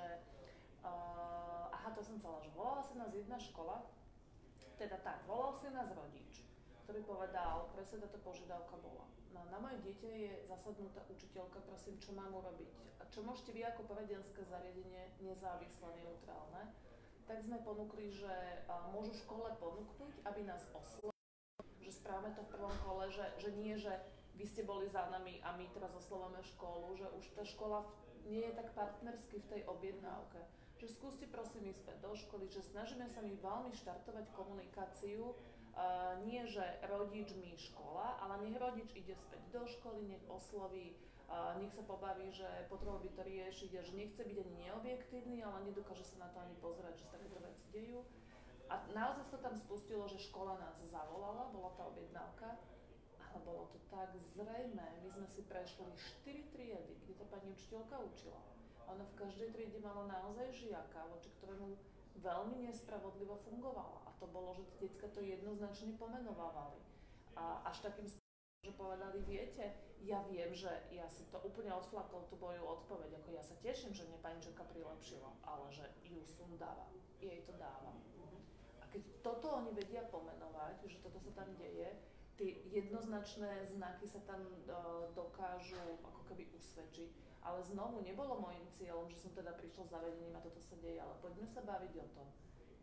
uh, aha, to som chcela, že volala si nás jedna škola, teda tak, volal si nás rodič, ktorý povedal, presne táto požiadavka bola. No, na moje dieťa je zasadnutá učiteľka, prosím, čo mám urobiť? A čo môžete vy ako poradenské zariadenie nezávislé, neutrálne? Tak sme ponúkli, že uh, môžu škole ponúknuť, aby nás oslovili, že správame to v prvom kole, že, že nie, že vy ste boli za nami a my teraz oslovujeme školu, že už tá škola nie je tak partnersky v tej objednávke. Že skúste prosím ísť späť do školy, že snažíme sa mi veľmi štartovať komunikáciu, uh, nie že rodič mi škola, ale nech rodič ide späť do školy, nech osloví, uh, nech sa pobaví, že potrebuje by to riešiť a že nechce byť ani neobjektívny, ale nedokáže sa na to ani pozerať, že sa takéto veci dejú. A naozaj sa tam spustilo, že škola nás zavolala, bola tá objednávka. A bolo to tak zrejmé. My sme si prešli štyri triedy, kde tá pani učiteľka učila. Ona v každej triede mala naozaj žiaka, voči ktorému veľmi nespravodlivo fungovala. A to bolo, že tie decká to jednoznačne pomenovávali. A až takým spôsobom, že povedali, viete, ja viem, že ja si to úplne odflakol tú moju odpoveď. Ako ja sa teším, že mne pani učiteľka prilepšila, ale že ju sundávam. Jej to dávam. A keď toto oni vedia pomenovať, že toto sa tam deje, tie jednoznačné znaky sa tam uh, dokážu ako keby usvedčiť. Ale znovu nebolo môjim cieľom, že som teda prišla s zavedením a toto sa deje, ale poďme sa baviť o tom.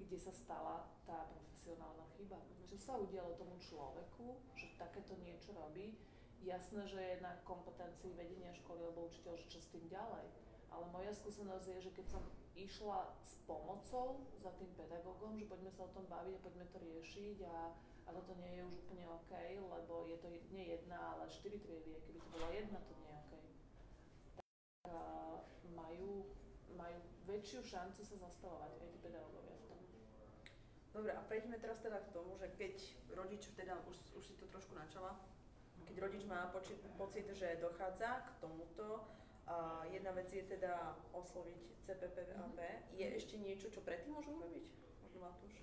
kde sa stala tá profesionálna chyba. Čo sa udialo tomu človeku, že takéto niečo robí. Jasné, že je na kompetencii vedenia školy alebo učiteľ, že čo s tým ďalej. Ale moja skúsenosť je, že keď som išla s pomocou za tým pedagógom, že poďme sa o tom baviť a poďme to riešiť a, a toto nie je už úplne OK, lebo je to nie jedna, ale štyri triedy, keby to bola jedna, to nie je OK. Tak uh, majú, majú väčšiu šancu sa zastavovať aj tí pedagógovia v tom. Dobre, a prejdeme teraz teda k tomu, že keď rodič, teda už, už si to trošku načala, keď rodič má počit, pocit, že dochádza k tomuto, a jedna vec je teda osloviť cé pé pé á pé. Je ešte niečo, čo predtým môžu urobiť? Možno Matúš?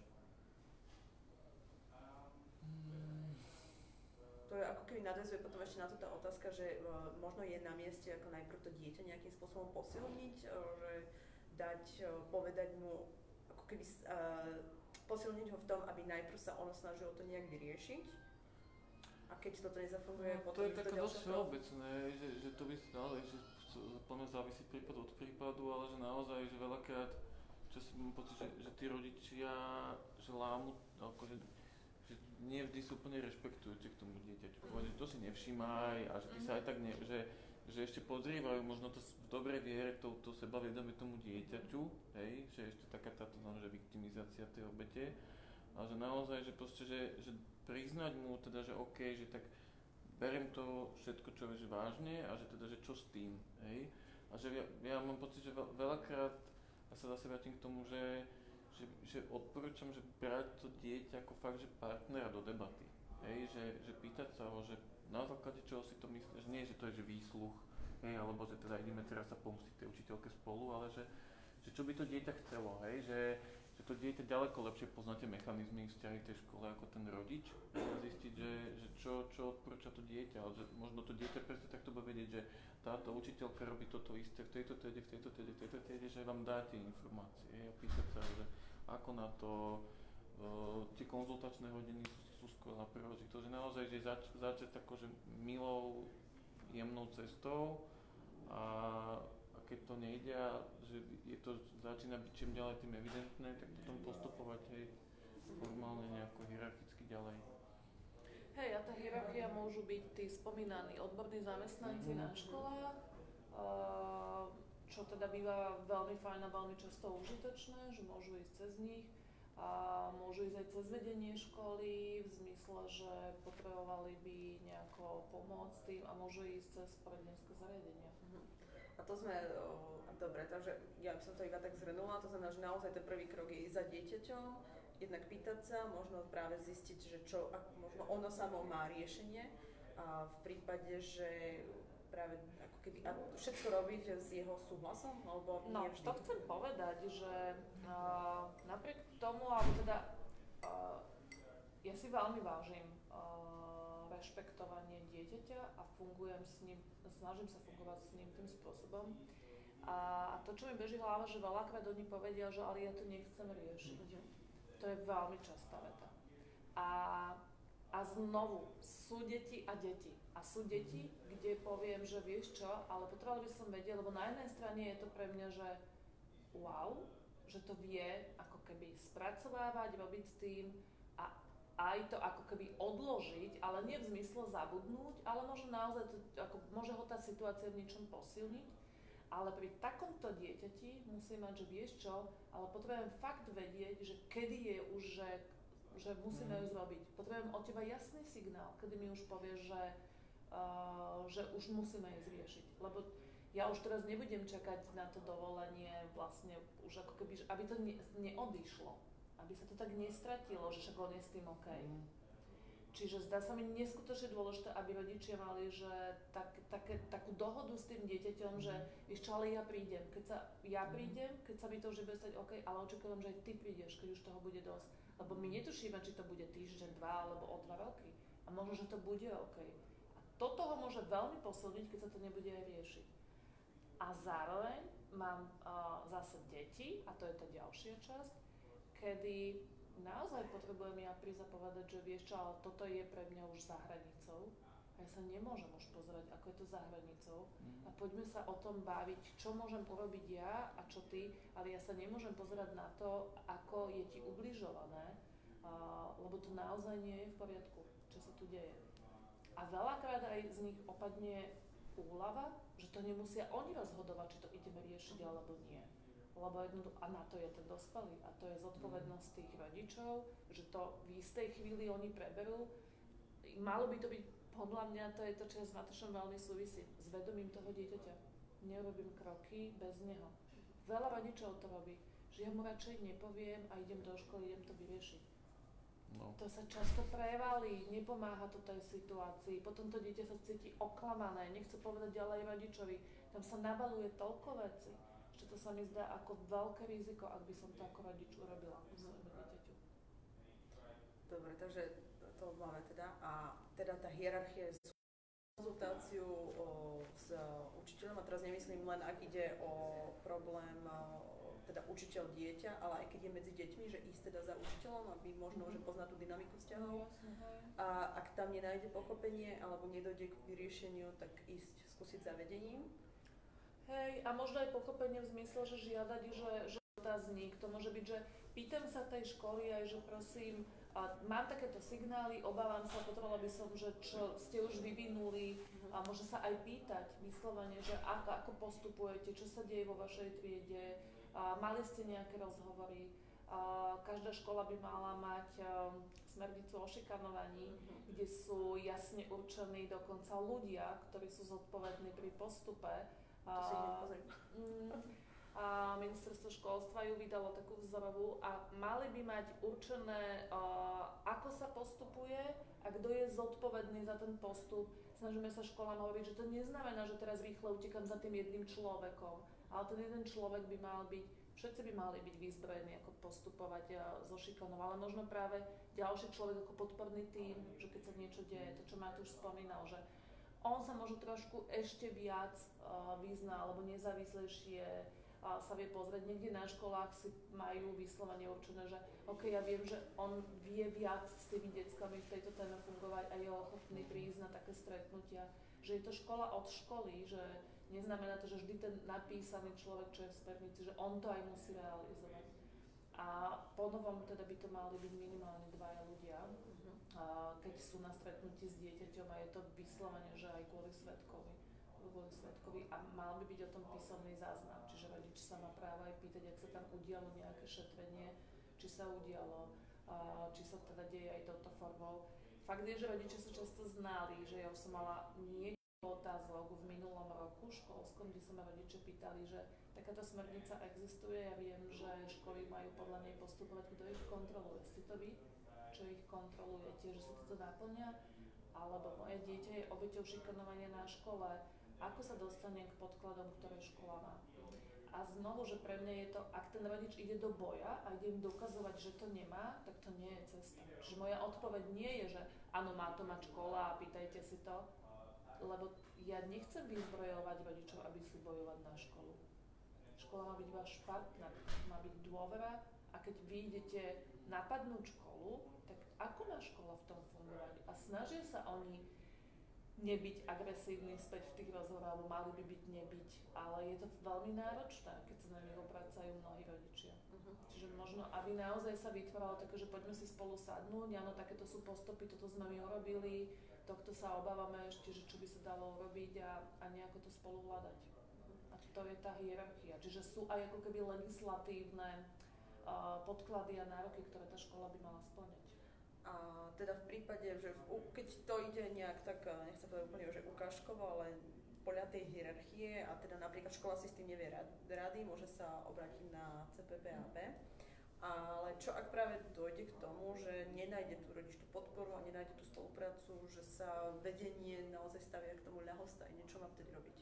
Mm. To je ako keby nadväzuje potom ešte na to tá otázka, že uh, možno je na mieste ako najprv to dieťa nejakým spôsobom posilniť, uh, že dať, uh, povedať mu, ako keby uh, posilniť ho v tom, aby najprv sa ono snažilo to nejak vyriešiť. A keď toto nezafunguje, No, potom to je také dosť ďalšia všeobecné, že, že to by stále, že plne závisí prípad od prípadu, ale že naozaj, že veľakrát, čo si mám pocit, že, že tí rodičia, že lámu, akože, že nie vždy sú úplne rešpektujúci k tomu dieťaťu. Povedať, že to si nevšímaj a že ty sa aj tak ne, že, že ešte podrývajú možno to v dobrej viere to, to sebavedomie tomu dieťaťu, hej, že ešte taká táto, že viktimizácia tej obete. A že naozaj, že proste, že, že priznať mu teda, že OK, že tak beriem to všetko, čo vieš vážne a že teda, že čo s tým, hej. A že ja, ja mám pocit, že veľakrát, ja sa zase vrátim k tomu, že, že, že odporúčam, že brať to dieťa ako fakt, že partnera do debaty, hej, že, že pýtať sa ho, že na základe čoho si to myslíš, že nie, že to je že výsluch, hej, alebo že teda ideme teraz sa pomstiť tej učiteľke spolu, ale že, že čo by to dieťa chcelo, hej, že že to dieťa ďaleko lepšie poznáte mechanizmy vzťahy tej škole ako ten rodič a zistiť, že, že čo, čo odporúča to dieťa, ale že možno to dieťa presne takto bude vedieť, že táto učiteľka robí toto isté v tejto triede, v tejto triede, v tejto triede, že vám dá tie informácie a pýtať sa, že ako na to, uh, tie konzultačné hodiny sú, sú skvelá príležitosť, že naozaj že zač, začať akože milou, jemnou cestou a keď to nejde a že je to, začína byť čím ďalej tým evidentné, tak potom postupovať aj formálne nejako hierarchicky ďalej. Hej, a tá hierarchia môžu byť tí spomínaní odborní zamestnanci mm-hmm. na školách, čo teda býva veľmi fajn a veľmi často užitočné, že môžu ísť cez nich a môžu ísť aj cez vedenie školy v zmysle, že potrebovali by nejako pomôcť tým a môžu ísť cez poradenské zariadenia. A to sme, o, dobre, takže ja by som to iba tak zhrnula, to znamená, že naozaj ten prvý krok je ísť za dieťaťom, jednak pýtať sa, možno práve zistiť, že čo, ak možno ono samo má riešenie a v prípade, že práve ako keby, a všetko robiť s jeho súhlasom, alebo no, nie vždy. No, to chcem povedať, že uh, napriek tomu, alebo teda uh, ja si veľmi vážim uh, rešpektovanie dieťaťa a fungujem s ním, snažím sa fungovať s ním tým spôsobom. A, a to, čo mi beží hlava, že veľakrát oni povedia, že ale ja to nechcem riešiť. To je veľmi častá veta. A, a znovu, sú deti a deti. A sú deti, kde poviem, že vieš čo, ale potrebovala by som vedieť, lebo na jednej strane je to pre mňa, že wow, že to vie ako keby spracovávať, robiť s tým a aj to ako keby odložiť, ale nie v zmysle zabudnúť, ale možno naozaj to, ako, môže ho tá situácia v niečom posilniť. Ale pri takomto dieťati musím mať, že vieš čo, ale potrebujem fakt vedieť, že kedy je už, že, že musíme ju zrobiť. Potrebujem od teba jasný signál, kedy mi už povieš, že, uh, že už musíme ísť riešiť. Lebo ja už teraz nebudem čakať na to dovolenie vlastne už ako keby, aby to ne, neodišlo. Aby sa to tak nestratilo, že však on je s tým OK. Mm. Čiže zdá sa mi neskutočne dôležité, aby rodičia mali, že tak, také, takú dohodu s tým dieťaťom, mm. že vieš čo, ale ja prídem. Keď sa ja prídem, keď sa mi to už bude stať OK, ale očakávam, že aj ty prídeš, keď už toho bude dosť. Lebo my netušíme, či to bude týždeň, dva alebo o dva roky. A možno, že to bude OK. A toto ho môže veľmi posilniť, keď sa to nebude aj riešiť. A zároveň mám uh, zase deti, a to je tá ďalšia časť, kedy naozaj potrebujem ja prísť a povedať, že vieš čo, ale toto je pre mňa už za hranicou. A ja sa nemôžem už pozerať, ako je to za hranicou. Mm. A poďme sa o tom baviť, čo môžem urobiť ja a čo ty, ale ja sa nemôžem pozerať na to, ako je ti ubližované, uh, lebo to naozaj nie je v poriadku, čo sa tu deje. A veľakrát aj z nich opadne úľava, že to nemusia oni rozhodovať, či to ideme riešiť alebo nie. Lebo jednoducho, a na to je ten dospelý. A to je zodpovednosť tých rodičov, že to v istej chvíli oni preberú. Malo by to byť, podľa mňa, to je to, čo s Matúšom veľmi súvisí, s vedomím toho dieťaťa. Neurobím kroky bez neho. Veľa rodičov to robí, že ja mu radšej nepoviem a idem do školy, idem to vyriešiť. No. To sa často prevalí, nepomáha to tej situácii, potom to dieťa sa cíti oklamané, nechce povedať ďalej rodičovi, tam sa nabaluje toľko vecí, že to sa mi zdá ako veľké riziko, ak by som to ako rodič urobila svojmu dieťaťu. Dobre, takže to máme teda. A teda tá hierarchia s konzultáciu o, s učiteľom, a teraz nemyslím len, ak ide o problém o, teda učiteľ dieťa, ale aj keď je medzi deťmi, že ísť teda za učiteľom, aby možno, že pozná tú dynamiku vzťahov. A ak tam nenájde pochopenie alebo nedojde k vyriešeniu, tak ísť skúsiť zavedením. Hej, a možno aj pochopenie v zmysle, že žiadať, že, že otáznik, to môže byť, že pýtam sa tej školy aj, že prosím, a mám takéto signály, obávam sa, potrebovala by som, že čo ste už vyvinuli, a môže sa aj pýtať vyslovene, že ako, ako postupujete, čo sa deje vo vašej triede, a mali ste nejaké rozhovory, a každá škola by mala mať um, smernicu o šikanovaní, uh-huh. kde sú jasne určení dokonca ľudia, ktorí sú zodpovední pri postupe. To si nepozriem. A ministerstvo školstva ju vydalo takú vzorovú a mali by mať určené, uh, ako sa postupuje a kto je zodpovedný za ten postup. Snažíme sa školám hovoriť, že to neznamená, že teraz rýchle utekám za tým jedným človekom, ale ten jeden človek by mal byť, všetci by mali byť vyzbrojení, ako postupovať uh, so šikanou, ale možno práve ďalší človek ako podporný tím, že keď sa niečo deje, to čo Matúš spomínal, že on sa môže trošku ešte viac uh, vyzná alebo nezávislejšie a sa vie pozrieť. Niekde na školách si majú vyslovene určené, že ok, ja viem, že on vie viac s tými deckami v tejto téme fungovať a je ochotný prísť na také stretnutia. Že je to škola od školy, že neznamená to, že vždy ten napísaný človek, čo je v smernici, že on to aj musí realizovať. A ponovom teda by to mali byť minimálne dvaja ľudia, uh-huh. a keď sú na stretnutí s dieťaťom a je to vyslovene, že aj kvôli svedkovi. kvôli svedkovi a mal by byť o tom písomný záznam. Čiže rodič sa má právo aj pýtať, ak sa tam udialo nejaké šetrenie, či sa udialo, a či sa teda deje aj touto formou. Fakt je, že rodičia sú často znali, že ja už som mala niekoľko otázok v minulom roku školskom, kde sa ma rodičia pýtali, že takáto smernica existuje, ja viem, že školy majú podľa nej postupovať, kto ich kontroluje. Ste to vy, čo ich kontrolujete, že sa to naplňa? Alebo moje dieťa je obeťou šikanovania na škole, ako sa dostanem k podkladom, ktoré škola má. A znovu, že pre mňa je to, ak ten rodič ide do boja a ide im dokazovať, že to nemá, tak to nie je cesta. Čiže moja odpoveď nie je, že áno, má to mať škola a pýtajte si to, lebo ja nechcem vyzbrojovať rodičov, aby si bojovať na školu. Škola má byť váš partner, má byť dôvera a keď vy idete napadnúť školu, tak ako má škola v tom fungovať? A snažia sa oni nebyť agresívny späť v tých rozhovoroch, alebo mali by byť nebyť, ale je to veľmi náročné, keď sa na nich obracajú mnohí rodičia. Uh-huh. Čiže možno, aby naozaj sa vytváralo také, že poďme si spolu sadnúť, áno, takéto sú postupy, toto sme my urobili, tohto sa obávame ešte, že čo by sa dalo urobiť a, a nejako to spolu hľadať. Uh-huh. A to je tá hierarchia, čiže sú aj ako keby legislatívne uh, podklady a nároky, ktoré tá škola by mala spĺňať. A teda v prípade, že v, keď to ide nejak tak, nechcem povedať úplne, že ukážkovo, ale podľa tej hierarchie a teda napríklad škola si s tým nevie rady, môže sa obrátiť na cé pé pé á bé. Ale čo ak práve dojde k tomu, že nenájde tú rodičnú podporu a nenájde tú spoluprácu, že sa vedenie naozaj stavia k tomu ľahostajne, čo má vtedy robiť?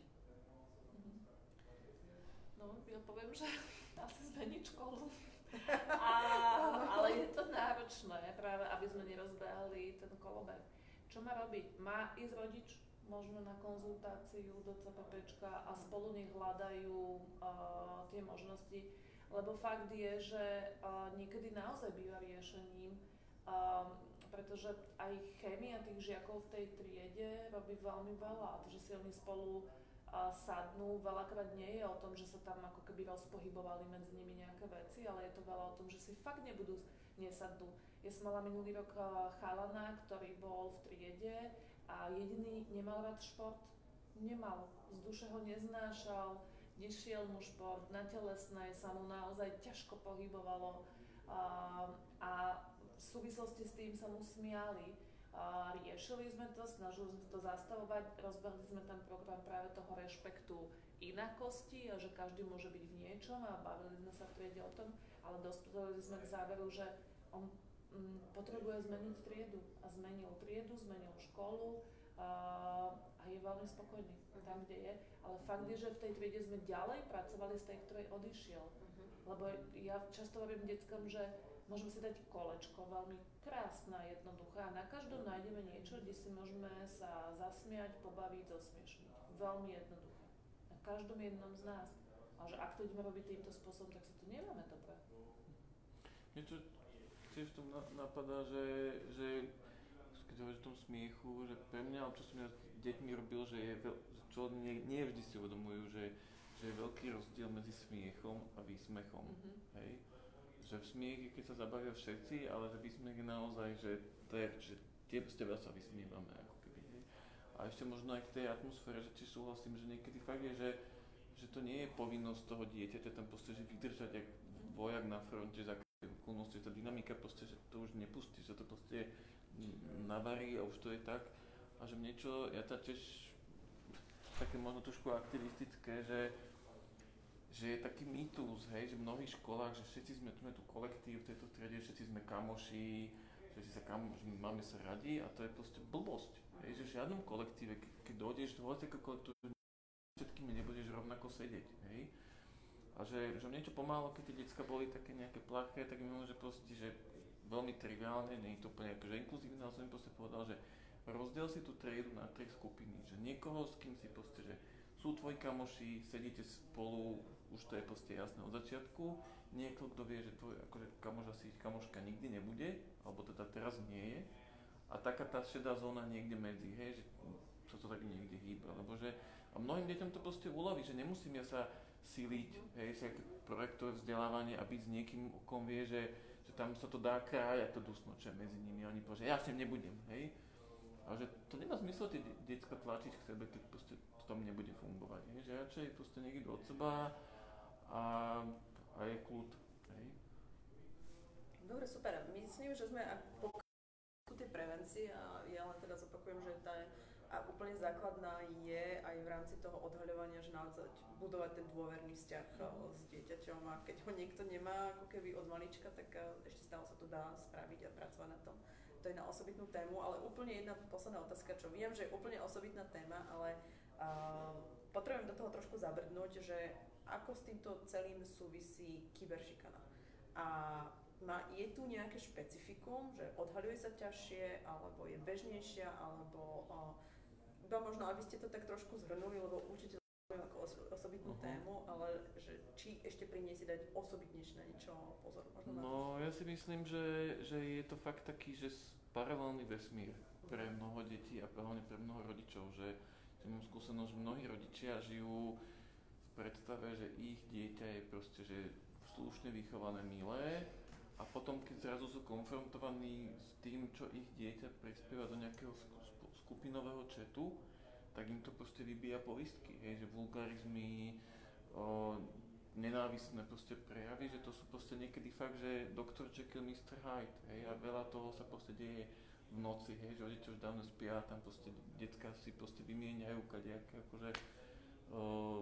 No, ja poviem, že asi zmeniť školu. A, ale je to náročné, práve aby sme nerozbehli ten kolobeh. Čo má robiť? Má ísť rodič možno na konzultáciu do cé pé péčka a spolu nech hľadajú uh, tie možnosti, lebo fakt je, že uh, niekedy naozaj býva riešením, um, pretože aj chémia tých žiakov v tej triede robí veľmi veľa. To, že si oni spolu a sadnú, veľakrát nie je o tom, že sa tam ako keby rozpohybovali medzi nimi nejaké veci, ale je to veľa o tom, že si fakt nebudú nesadnú. Ja som mala minulý rok chalana, ktorý bol v triede a jediný nemal rád šport. Nemal. Z duše ho neznášal, nešiel mu šport, na telesnej sa mu naozaj ťažko pohybovalo a, a v súvislosti s tým sa mu smiali. A riešili sme to, snažili sme to zastavovať, rozbehli sme tam program práve toho rešpektu inakosti a že každý môže byť v niečom a bavili sme sa v triede o tom, ale dospeli sme k záveru, že on mm, potrebuje zmeniť triedu a zmenil triedu, zmenil školu a, a je veľmi spokojný tam, kde je, ale fakt je, že v tej triede sme ďalej pracovali z tej, ktorej odišiel, lebo ja často hovorím deckám, že môžeme si dať kolečko, veľmi krásne a jednoduché a na každom nájdeme niečo, kde si môžeme sa zasmiať, pobaviť, zosmiešniť. Veľmi jednoduché. Na každom jednom z nás. A že ak to ideme robiť týmto spôsobom, tak sa tu nemáme dobre. Niečo tiež tu napadá, že, že keď hovoríš o tom smiechu, že pre mňa, čo som ja s deťmi robil, že je veľ, čo nie, nie vždy si uvedomujú, že, že je veľký rozdiel medzi smiechom a výsmechom. Mm-hmm. Hej? Že v smiech, keď sa zabavia všetci, ale že výsmech je naozaj, že to je, že tie z teba sa vysmievame, ako keby, hej. A ešte možno aj k tej atmosfére, že či súhlasím, že niekedy fakt je, že, že to nie je povinnosť toho dieťaťa tam proste, že vydržať jak vojak na fronte za okolnosti, tá dynamika proste, že to už nepustí, že to proste navarí a už to je tak. A že niečo, ja tá tiež také možno trošku aktivistické, že že je taký mýtus, hej, že v mnohých školách, že všetci sme, sme tu kolektív v tejto triede, všetci sme kamoši, všetci sa kam, že máme sa radi a to je proste blbosť, hej, že v žiadnom kolektíve, ke, keď dojdeš do hociakého kolektívu, všetkými nebudeš rovnako sedieť, hej. A že, že niečo pomálo, keď tie decká boli také nejaké plaché, tak mi že proste, že veľmi triviálne, nie je to úplne akože inkluzívne, ale som im proste povedal, že rozdiel si tú triedu na tri skupiny, že niekoho, s kým si proste, že sú tvoji kamoši, sedíte spolu, už to je proste jasné od začiatku. Niekto, kto vie, že tvoj akože kamoš asi kamoška nikdy nebude, alebo teda teraz nie je. A taká tá šedá zóna niekde medzi, hej, že sa to tak niekde hýba, lebo že a mnohým deťom to proste uľaví, že nemusím ja sa síliť, hej, sa projektové vzdelávanie a byť s niekým, o kom vie, že, že tam sa to dá krájať to dusnoče medzi nimi. Oni povedia, že ja s ním nebudem, hej. A že to nemá zmysel tie decka tlačiť k sebe, keď proste to tam nebude fungovať, hej, že radšej proste niekto od seba a, a je kľud, hej. Dobre, super. Myslím, že sme po tej prevencii a ja len teda zopakujem, že tá a úplne základná je aj v rámci toho odhaľovania, že naozaj budovať ten dôverný vzťah mm. s dieťaťom a keď ho niekto nemá ako keby od malička, tak ešte stále sa to dá spraviť a pracovať na tom. To je na osobitnú tému, ale úplne jedna posledná otázka, čo viem, že je úplne osobitná téma, ale uh, potrebujem do toho trošku zabrdnúť, že ako s týmto celým súvisí kyberšikana. A má, je tu nejaké špecifikum, že odhaľuje sa ťažšie, alebo je bežnejšia, alebo uh, iba možno, aby ste to tak trošku zhrnuli, lebo určite to ako oso- osobitnú uh-huh. tému, ale že či ešte pri nej si dať osobitnejšie na niečo pozor. Možno no ja si myslím, že, že je to fakt taký, že paralelný vesmír pre mnoho detí a hlavne pre mnoho rodičov, že, že mám skúsenosť, že mnohí rodičia žijú v predstave, že ich dieťa je proste, že slušne vychované, milé a potom, keď zrazu sú konfrontovaní s tým, čo ich dieťa prispieva do nejakého skupinového chatu, tak im to proste vybíja povistky, hej, že vulgarizmy, o, nenávistné proste prejavy, že to sú proste niekedy fakt, že doktor Jekyll, mister Hyde, hej, a veľa toho sa proste deje v noci, hej, že rodičia už dávno spia, tam proste decká si proste vymieňajú kadejaké, akože, o,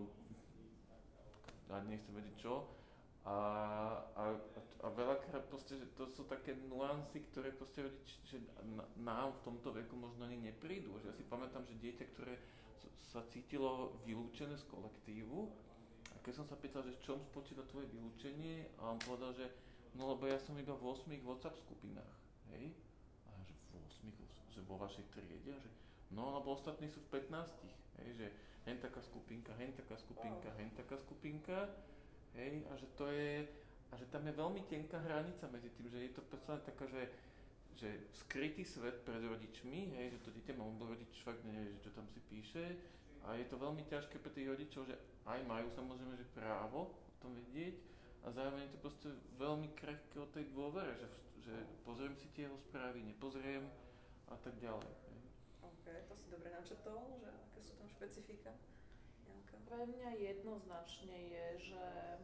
a nechcem vedieť čo. A, a, a veľakrát proste, že to sú také nuancy, ktoré proste rodič, že nám v tomto veku možno ani neprídu. Že ja si pamätám, že dieťa, ktoré sa cítilo vylúčené z kolektívu, a keď som sa pýtal, že v čom spočíva tvoje vylúčenie, a on povedal, že no lebo ja som iba v ôsmich WhatsApp skupinách, hej? A ja, že v ôsmich, že vo vašej triede, že no lebo ostatní sú v pätnástich, hej? Že hen taká skupinka, hen taká skupinka, hen taká skupinka. Hej, a že to je, a že tam je veľmi tenká hranica medzi tým, že je to predsa taká, že, že skrytý svet pred rodičmi, hej, že to dieťa má rodič fakt nevie, že čo tam si píše a je to veľmi ťažké pre tých rodičov, že aj majú samozrejme, že právo o tom vedieť a zároveň je to proste veľmi krehké o tej dôvere, že, že pozriem si tie jeho správy, nepozriem a tak ďalej. Hej. OK, to si dobre načrtol, že aké sú tam špecifika. Janka? Pre mňa jednoznačne je, že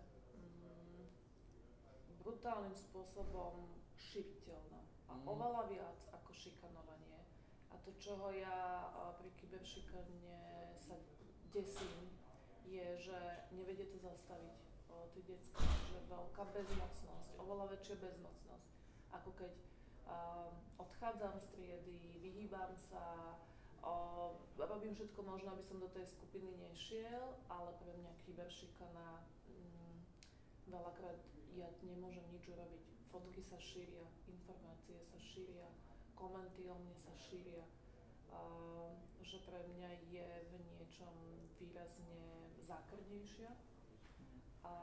mm, brutálnym spôsobom šíriteľná a Mm. oveľa viac ako šikanovanie. A to, čoho ja a, pri kyberšikane sa desím, je, že nevedie to zastaviť o, tie decká, že veľká bezmocnosť, oveľa väčšia bezmocnosť, ako keď a, odchádzam z triedy, vyhýbam sa, o, robím všetko možné, aby som do tej skupiny nešiel, ale pre mňa kyberšikana mm, veľakrát ja nemôžem nič urobiť. Fotky sa šíria, informácie sa šíria, komenty o mne sa šíria. Uh, že pre mňa je v niečom výrazne zákrnejšia. A,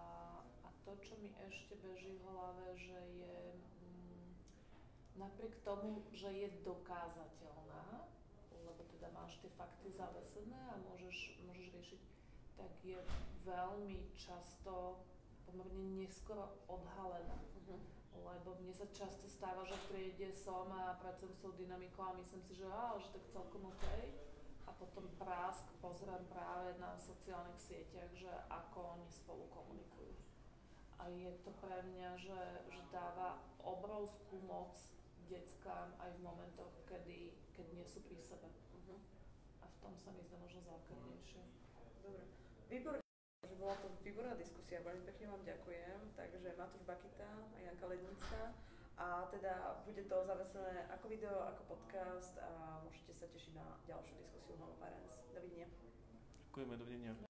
a to, čo mi ešte beží v hlave, že je mm, napriek tomu, že je dokázateľná, lebo teda máš tie fakty zavesené a môžeš, môžeš riešiť, tak je veľmi často pomerne neskoro odhalená. Uh-huh. Lebo mne sa často stáva, že v triede som a pracujem s tou dynamikou a myslím si, že á, že tak celkom OK. A potom prásk pozriem práve na sociálnych sieťach, že ako oni spolu komunikujú. A je to pre mňa, že, že dáva obrovskú moc deckám aj v momentoch, kedy, keď nie sú pri sebe. Uh-huh. A v tom sa mi zdá možno základnejšie. Dobre. Výborné, že bola to výborná diskusia, veľmi pekne vám ďakujem. Takže Matúš Bakita a Janka Lednická. A teda bude to zavesené ako video, ako podcast a môžete sa tešiť na ďalšiu diskusiu Homo Parents. Dovidenia. Ďakujeme, dovidenia.